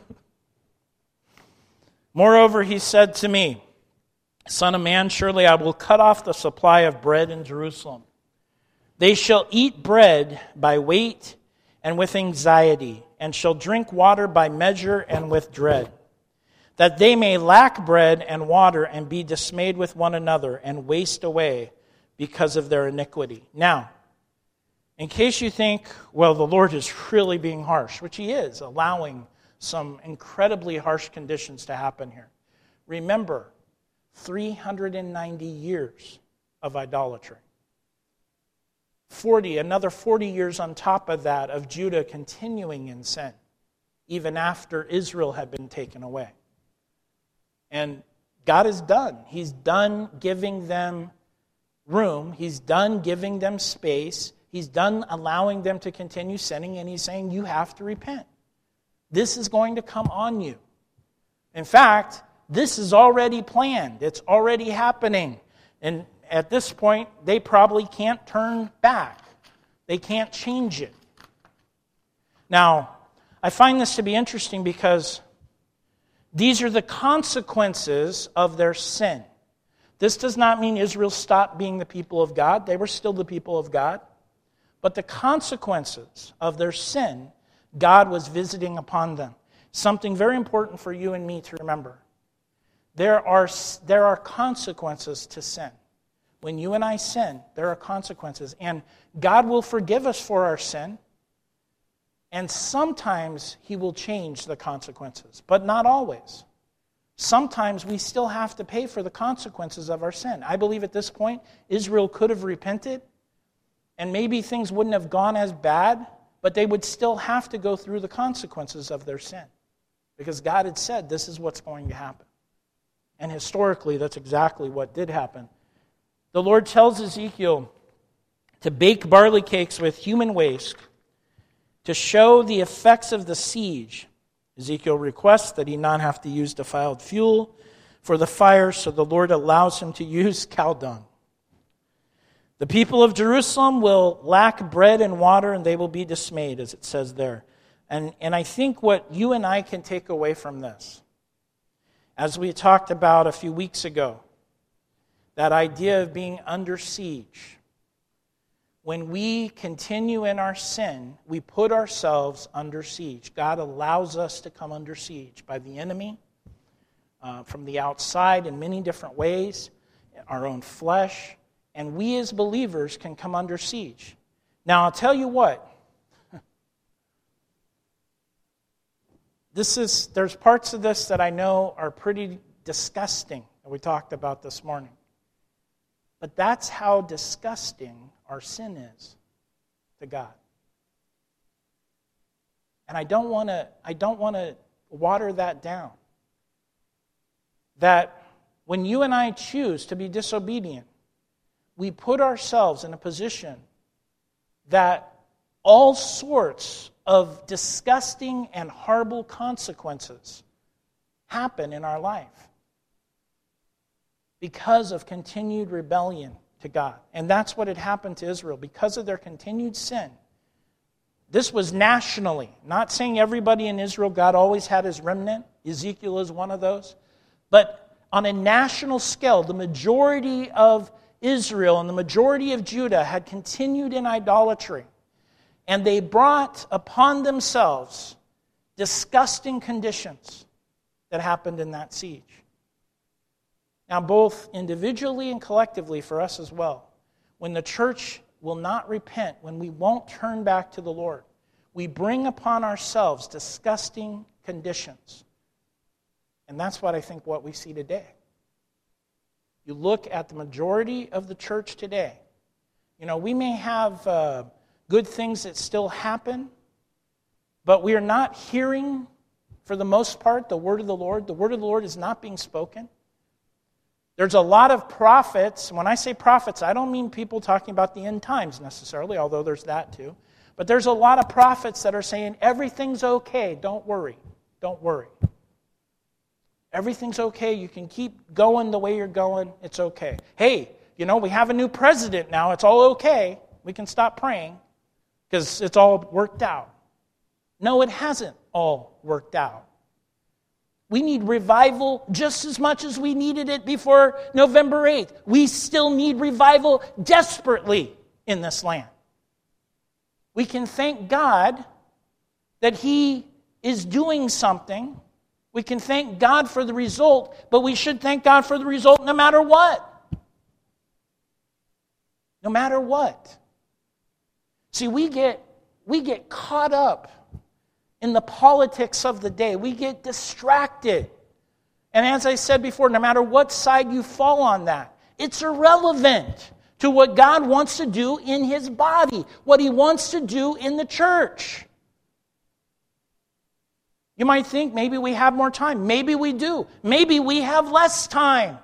Moreover, he said to me, Son of man, surely I will cut off the supply of bread in Jerusalem. They shall eat bread by weight and with anxiety, and shall drink water by measure and with dread, that they may lack bread and water and be dismayed with one another and waste away because of their iniquity. Now, in case you think, well, the Lord is really being harsh, which he is, allowing some incredibly harsh conditions to happen here. Remember, three hundred ninety years of idolatry. forty, another forty years on top of that of Judah continuing in sin, even after Israel had been taken away. And God is done. He's done giving them room. He's done giving them space. He's done allowing them to continue sinning, and he's saying, you have to repent. This is going to come on you. In fact, this is already planned. It's already happening. And at this point, they probably can't turn back. They can't change it. Now, I find this to be interesting because these are the consequences of their sin. This does not mean Israel stopped being the people of God. They were still the people of God. But the consequences of their sin, God was visiting upon them. Something very important for you and me to remember. There are, there are consequences to sin. When you and I sin, there are consequences. And God will forgive us for our sin. And sometimes he will change the consequences, but not always. Sometimes we still have to pay for the consequences of our sin. I believe at this point, Israel could have repented, and maybe things wouldn't have gone as bad, but they would still have to go through the consequences of their sin. Because God had said, this is what's going to happen. And historically, that's exactly what did happen. The Lord tells Ezekiel to bake barley cakes with human waste to show the effects of the siege. Ezekiel requests that he not have to use defiled fuel for the fire, so the Lord allows him to use cow dung. The people of Jerusalem will lack bread and water, and they will be dismayed, as it says there. And, and I think what you and I can take away from this, as we talked about a few weeks ago, that idea of being under siege. When we continue in our sin, we put ourselves under siege. God allows us to come under siege by the enemy, uh, from the outside in many different ways, our own flesh, and we as believers can come under siege. Now, I'll tell you what. This is there's parts of this that I know are pretty disgusting that we talked about this morning. But that's how disgusting our sin is to God. And I don't want to I don't want to water that down. That when you and I choose to be disobedient, we put ourselves in a position that all sorts of disgusting and horrible consequences happen in our life because of continued rebellion to God. And that's what had happened to Israel because of their continued sin. This was nationally, not saying everybody in Israel, God always had his remnant. Ezekiel is one of those. But on a national scale, the majority of Israel and the majority of Judah had continued in idolatry. And they brought upon themselves disgusting conditions that happened in that siege. Now, both individually and collectively for us as well, when the church will not repent, when we won't turn back to the Lord, we bring upon ourselves disgusting conditions. And that's what I think what we see today. You look at the majority of the church today. You know, we may have uh, good things that still happen, but we are not hearing, for the most part, the word of the Lord. The word of the Lord is not being spoken. There's a lot of prophets. When I say prophets, I don't mean people talking about the end times necessarily, although there's that too. But there's a lot of prophets that are saying, everything's okay, don't worry, don't worry. Everything's okay, you can keep going the way you're going, it's okay. Hey, you know, we have a new president now, it's all okay. We can stop praying because it's all worked out. No, it hasn't all worked out. We need revival just as much as we needed it before November eighth. We still need revival desperately in this land. We can thank God that He is doing something. We can thank God for the result, but we should thank God for the result no matter what. No matter what. See, we get, we get caught up in the politics of the day. We get distracted. And as I said before, no matter what side you fall on that, it's irrelevant to what God wants to do in His body, what He wants to do in the church. You might think maybe we have more time. Maybe we do. Maybe we have less time.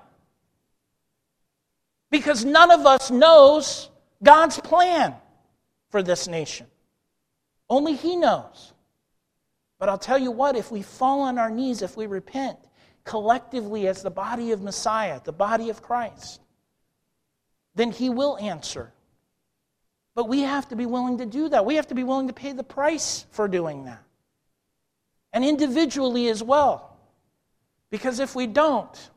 Because none of us knows God's plan for this nation. Only He knows. But I'll tell you what, if we fall on our knees, if we repent collectively as the body of Messiah, the body of Christ, then He will answer. But we have to be willing to do that. We have to be willing to pay the price for doing that. And individually as well. Because if we don't,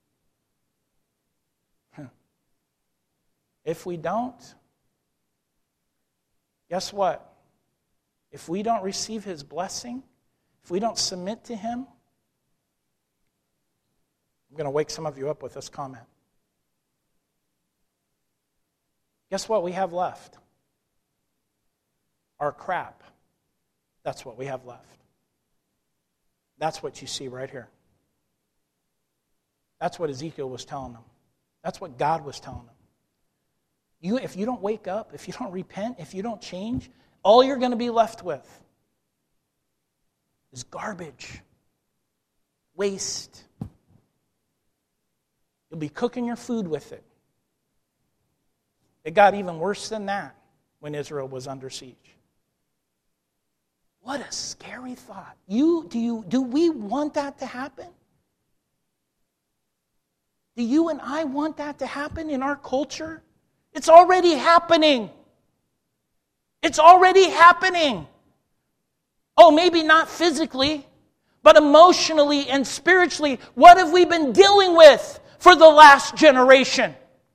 if we don't, guess what? If we don't receive His blessing, if we don't submit to Him, I'm going to wake some of you up with this comment. Guess what we have left? Our crap. That's what we have left. That's what you see right here. That's what Ezekiel was telling them. That's what God was telling them. You, if you don't wake up, if you don't repent, if you don't change, all you're going to be left with is garbage, waste. You'll be cooking your food with it. It got even worse than that when Israel was under siege. What a scary thought. You, do, you, do we want that to happen? Do you and I want that to happen in our culture? It's already happening. It's already happening. Oh, maybe not physically, but emotionally and spiritually. What have we been dealing with for the last generation?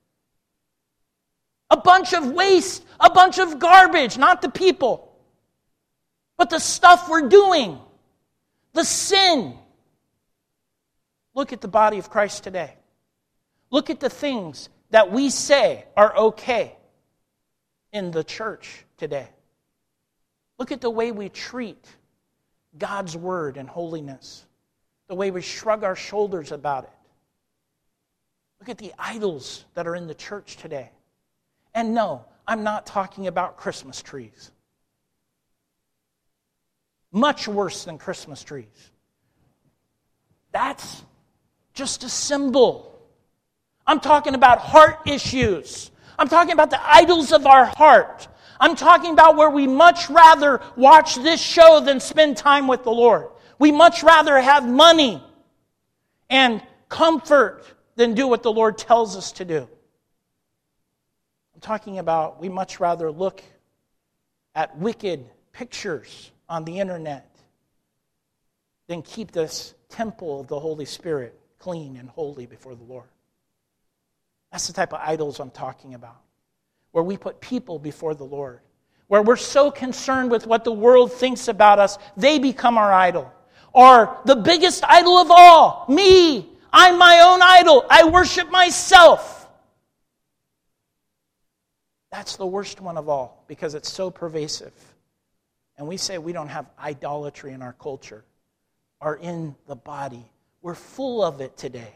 A bunch of waste, a bunch of garbage, not the people. But the stuff we're doing, the sin. Look at the body of Christ today. Look at the things that we say are okay in the church today. Look at the way we treat God's word and holiness. The way we shrug our shoulders about it. Look at the idols that are in the church today. And no, I'm not talking about Christmas trees. Much worse than Christmas trees. That's just a symbol. I'm talking about heart issues. I'm talking about the idols of our heart. I'm talking about where we much rather watch this show than spend time with the Lord. We much rather have money and comfort than do what the Lord tells us to do. I'm talking about we much rather look at wicked pictures on the internet than keep this temple of the Holy Spirit clean and holy before the Lord. That's the type of idols I'm talking about, where we put people before the Lord, where we're so concerned with what the world thinks about us, they become our idol. Or the biggest idol of all, me. I'm my own idol. I worship myself. That's the worst one of all because it's so pervasive. And we say we don't have idolatry in our culture or in the body. We're full of it today.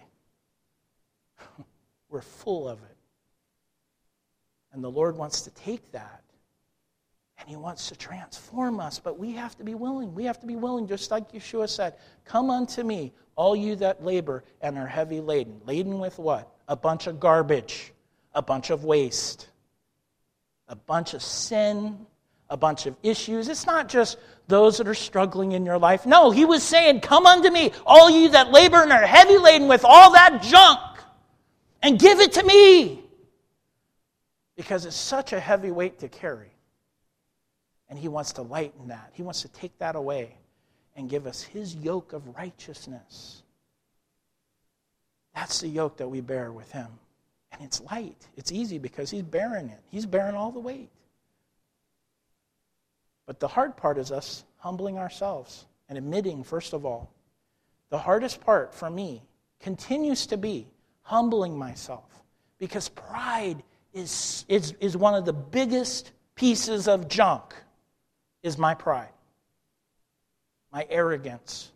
We're full of it. And the Lord wants to take that and He wants to transform us, but we have to be willing. We have to be willing, just like Yeshua said, come unto me, all you that labor and are heavy laden. Laden with what? A bunch of garbage, a bunch of waste, a bunch of sin, a bunch of issues. It's not just those that are struggling in your life. No, He was saying, come unto me, all you that labor and are heavy laden with all that junk, and give it to me. Because it's such a heavy weight to carry. And He wants to lighten that. He wants to take that away and give us His yoke of righteousness. That's the yoke that we bear with Him. And it's light. It's easy because He's bearing it. He's bearing all the weight. But the hard part is us humbling ourselves and admitting, first of all, the hardest part for me continues to be humbling myself. Because pride is, is, is one of the biggest pieces of junk, is my pride, my arrogance,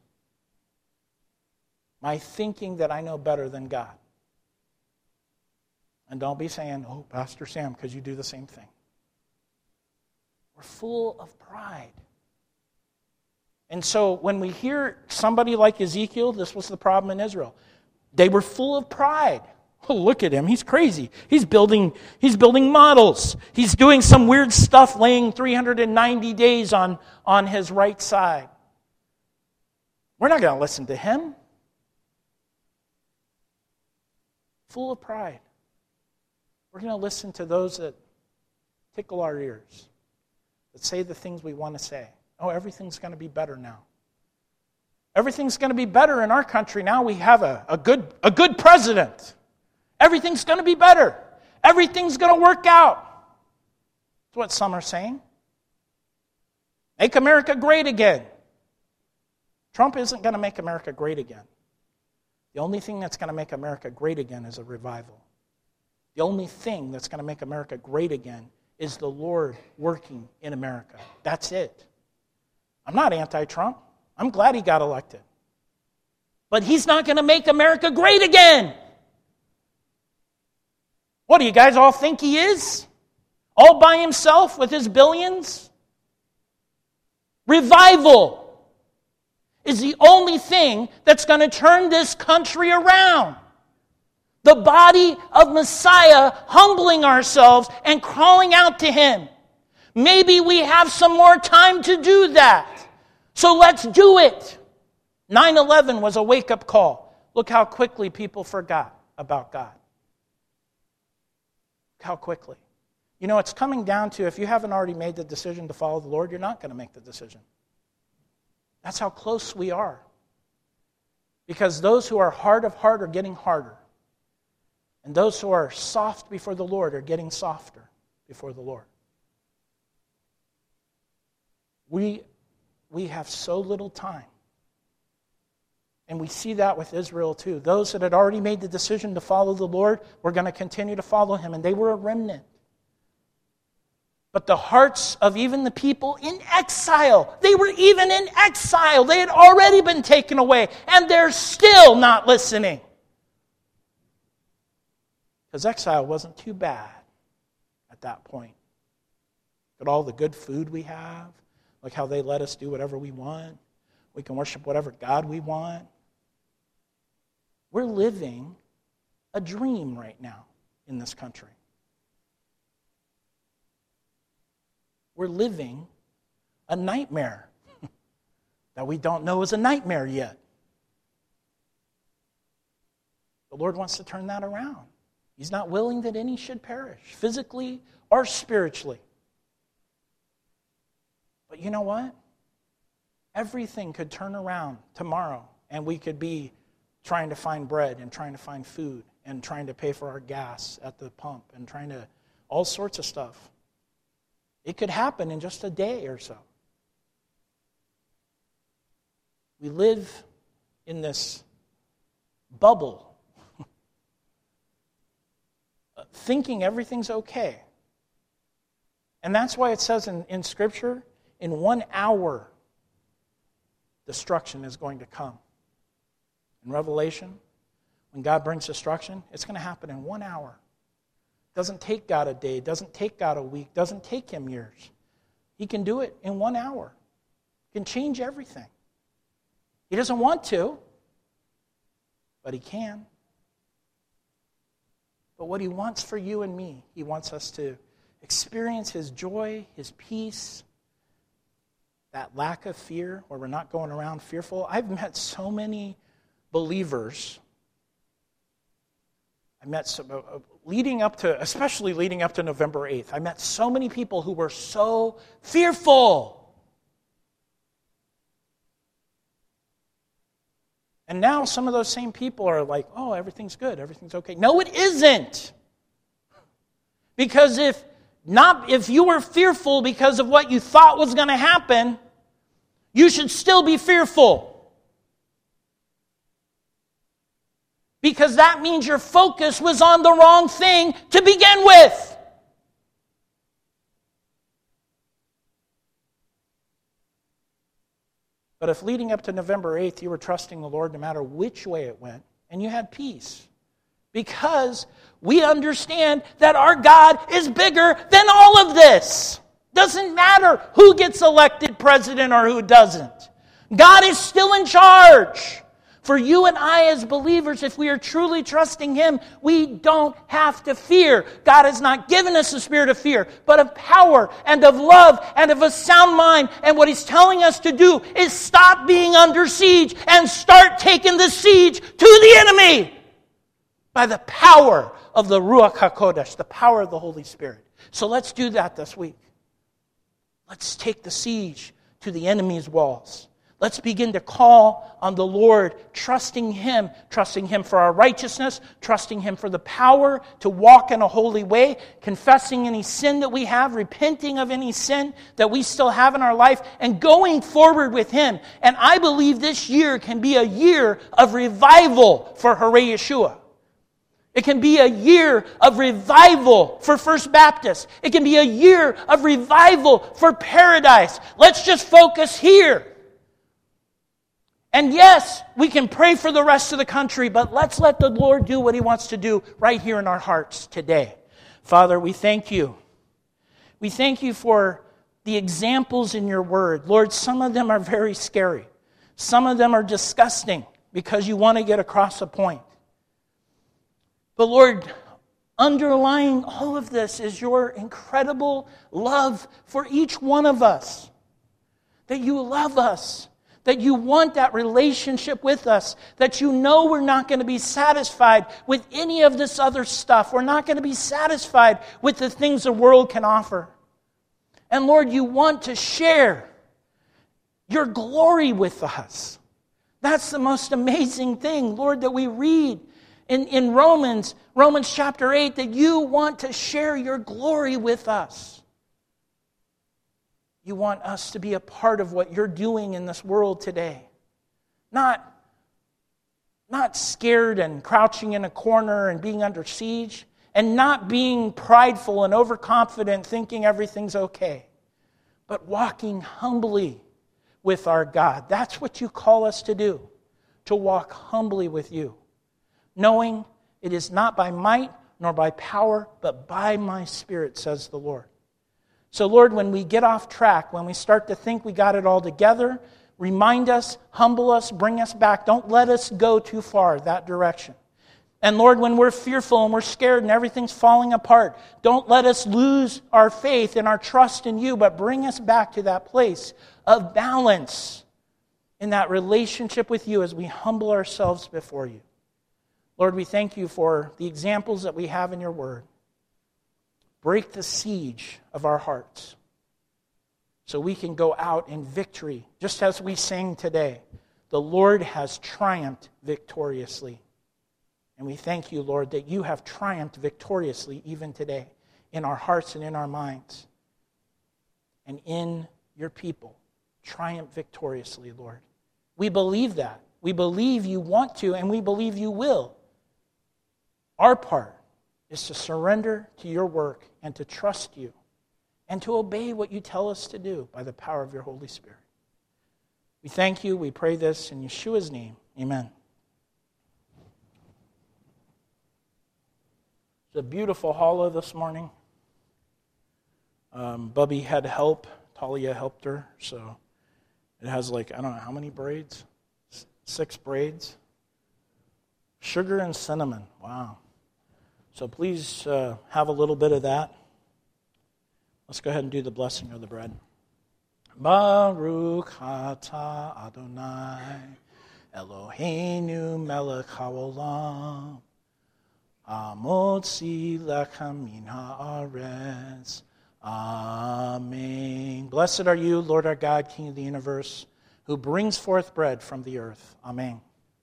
my thinking that I know better than God. And don't be saying, oh, Pastor Sam, because you do the same thing. We're full of pride. And so when we hear somebody like Ezekiel, this was the problem in Israel. They were full of pride. Oh, look at him. He's crazy. He's building, he's building models. He's doing some weird stuff, laying three hundred ninety days on, on his right side. We're not going to listen to him. Full of pride. We're going to listen to those that tickle our ears, that say the things we want to say. Oh, everything's going to be better now. Everything's going to be better in our country now. We have a, a good a good president. Everything's going to be better. Everything's going to work out. That's what some are saying. Make America great again. Trump isn't going to make America great again. The only thing that's going to make America great again is a revival. The only thing that's going to make America great again is the Lord working in America. That's it. I'm not anti-Trump. I'm glad he got elected. But he's not going to make America great again. What do you guys all think he is? All by himself with his billions? Revival is the only thing that's going to turn this country around. The body of Messiah humbling ourselves and calling out to Him. Maybe we have some more time to do that. So let's do it. nine eleven was a wake-up call. Look how quickly people forgot about God. Look how quickly. You know, it's coming down to if you haven't already made the decision to follow the Lord, you're not going to make the decision. That's how close we are. Because those who are hard of heart are getting harder. And those who are soft before the Lord are getting softer before the Lord. We, we have so little time. And we see that with Israel too. Those that had already made the decision to follow the Lord were going to continue to follow Him. And they were a remnant. But the hearts of even the people in exile, they were even in exile. They had already been taken away. And they're still not listening. Because exile wasn't too bad at that point. Look at all the good food we have. Look how they let us do whatever we want. We can worship whatever God we want. We're living a dream right now in this country. we're living a nightmare that we don't know is a nightmare yet. The Lord wants to turn that around. He's not willing that any should perish, physically or spiritually. But you know what? Everything could turn around tomorrow, and we could be trying to find bread and trying to find food and trying to pay for our gas at the pump and trying to, all sorts of stuff. It could happen in just a day or so. We live in this bubble, thinking everything's okay. And that's why it says in, in Scripture, in one hour, destruction is going to come. In Revelation, when God brings destruction, it's going to happen in one hour. It doesn't take God a day, it doesn't take God a week, it doesn't take Him years. He can do it in one hour. He can change everything. He doesn't want to, but He can. But what He wants for you and me, He wants us to experience His joy, His peace, that lack of fear where we're not going around fearful. I've met so many believers. I met some, uh, leading up to, especially leading up to November eighth, I met so many people who were so fearful. And now some of those same people are like, oh, everything's good, everything's okay. No, it isn't. Because if not, if you were fearful because of what you thought was going to happen, you should still be fearful. Because that means your focus was on the wrong thing to begin with. But if leading up to November eighth you were trusting the Lord no matter which way it went, and you had peace, because we understand that our God is bigger than all of this. Doesn't matter who gets elected president or who doesn't. God is still in charge. For you and I as believers, if we are truly trusting Him, we don't have to fear. God has not given us a spirit of fear, but of power and of love and of a sound mind. And what He's telling us to do is stop being under siege and start taking the siege to the enemy by the power of the Ruach HaKodesh, the power of the Holy Spirit. So let's do that this week. Let's take the siege to the enemy's walls. Let's begin to call on the Lord, trusting Him, trusting Him for our righteousness, trusting Him for the power to walk in a holy way, confessing any sin that we have, repenting of any sin that we still have in our life, and going forward with Him. And I believe this year can be a year of revival for Hare Yeshua. It can be a year of revival for First Baptist. It can be a year of revival for Paradise. Let's just focus here. And yes, we can pray for the rest of the country, but let's let the Lord do what He wants to do right here in our hearts today. Father, we thank You. We thank You for the examples in Your Word. Lord, some of them are very scary. Some of them are disgusting because You want to get across a point. But Lord, underlying all of this is Your incredible love for each one of us. That You love us. That You want that relationship with us. That You know we're not going to be satisfied with any of this other stuff. We're not going to be satisfied with the things the world can offer. And Lord, You want to share Your glory with us. That's the most amazing thing, Lord, that we read in, in Romans, Romans chapter eight, that You want to share Your glory with us. You want us to be a part of what You're doing in this world today. Not, not scared and crouching in a corner and being under siege, and not being prideful and overconfident thinking everything's okay, but walking humbly with our God. That's what You call us to do, to walk humbly with You, knowing it is not by might nor by power, but by My Spirit, says the Lord. So, Lord, when we get off track, when we start to think we got it all together, remind us, humble us, bring us back. Don't let us go too far that direction. And Lord, when we're fearful and we're scared and everything's falling apart, don't let us lose our faith and our trust in you, but bring us back to that place of balance in that relationship with you as we humble ourselves before you. Lord, we thank you for the examples that we have in your word. Break the siege of our hearts so we can go out in victory, just as we sang today. The Lord has triumphed victoriously. And we thank you, Lord, that you have triumphed victoriously even today in our hearts and in our minds. And in your people, triumph victoriously, Lord. We believe that. We believe you want to, and we believe you will. Our part is to surrender to your work and to trust you and to obey what you tell us to do by the power of your Holy Spirit. We thank you. We pray this in Yeshua's name. Amen. It's a beautiful hollow this morning. Um, Bubby had help. Talia helped her. So it has like, I don't know how many braids? S- six braids. Sugar and cinnamon. Wow. So please uh, have a little bit of that. Let's go ahead and do the blessing of the bread. Baruch atah Adonai Eloheinu melech haolam Amotzi lechem min haaretz. Amen. Blessed are you, Lord our God, King of the universe, who brings forth bread from the earth. Amen.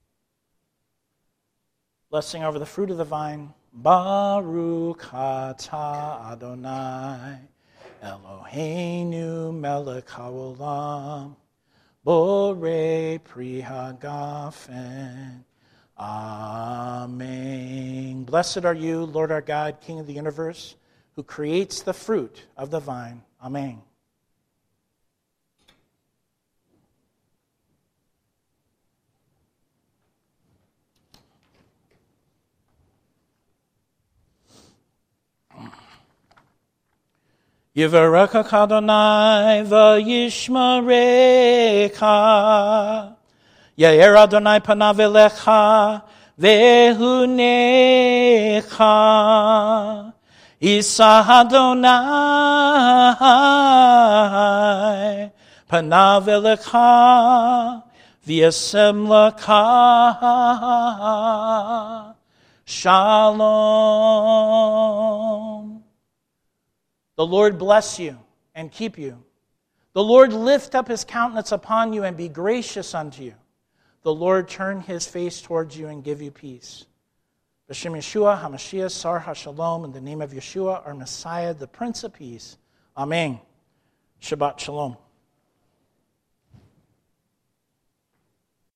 Blessing over the fruit of the vine. Baruch atah Adonai Eloheinu melech haolam borei pri hagafen. Amen. Blessed are you, Lord our God, King of the universe, who creates the fruit of the vine. Amen. Yivarechach Adonai v'yishmerecha. Yair Adonai panav elecha vehunecha. Isa Adonai panav elecha v'yasem lecha. Shalom. The Lord bless you and keep you. The Lord lift up his countenance upon you and be gracious unto you. The Lord turn his face towards you and give you peace. B'Shem Yeshua HaMashiach Sar HaShalom, in the name of Yeshua, our Messiah, the Prince of Peace. Amen. Shabbat Shalom.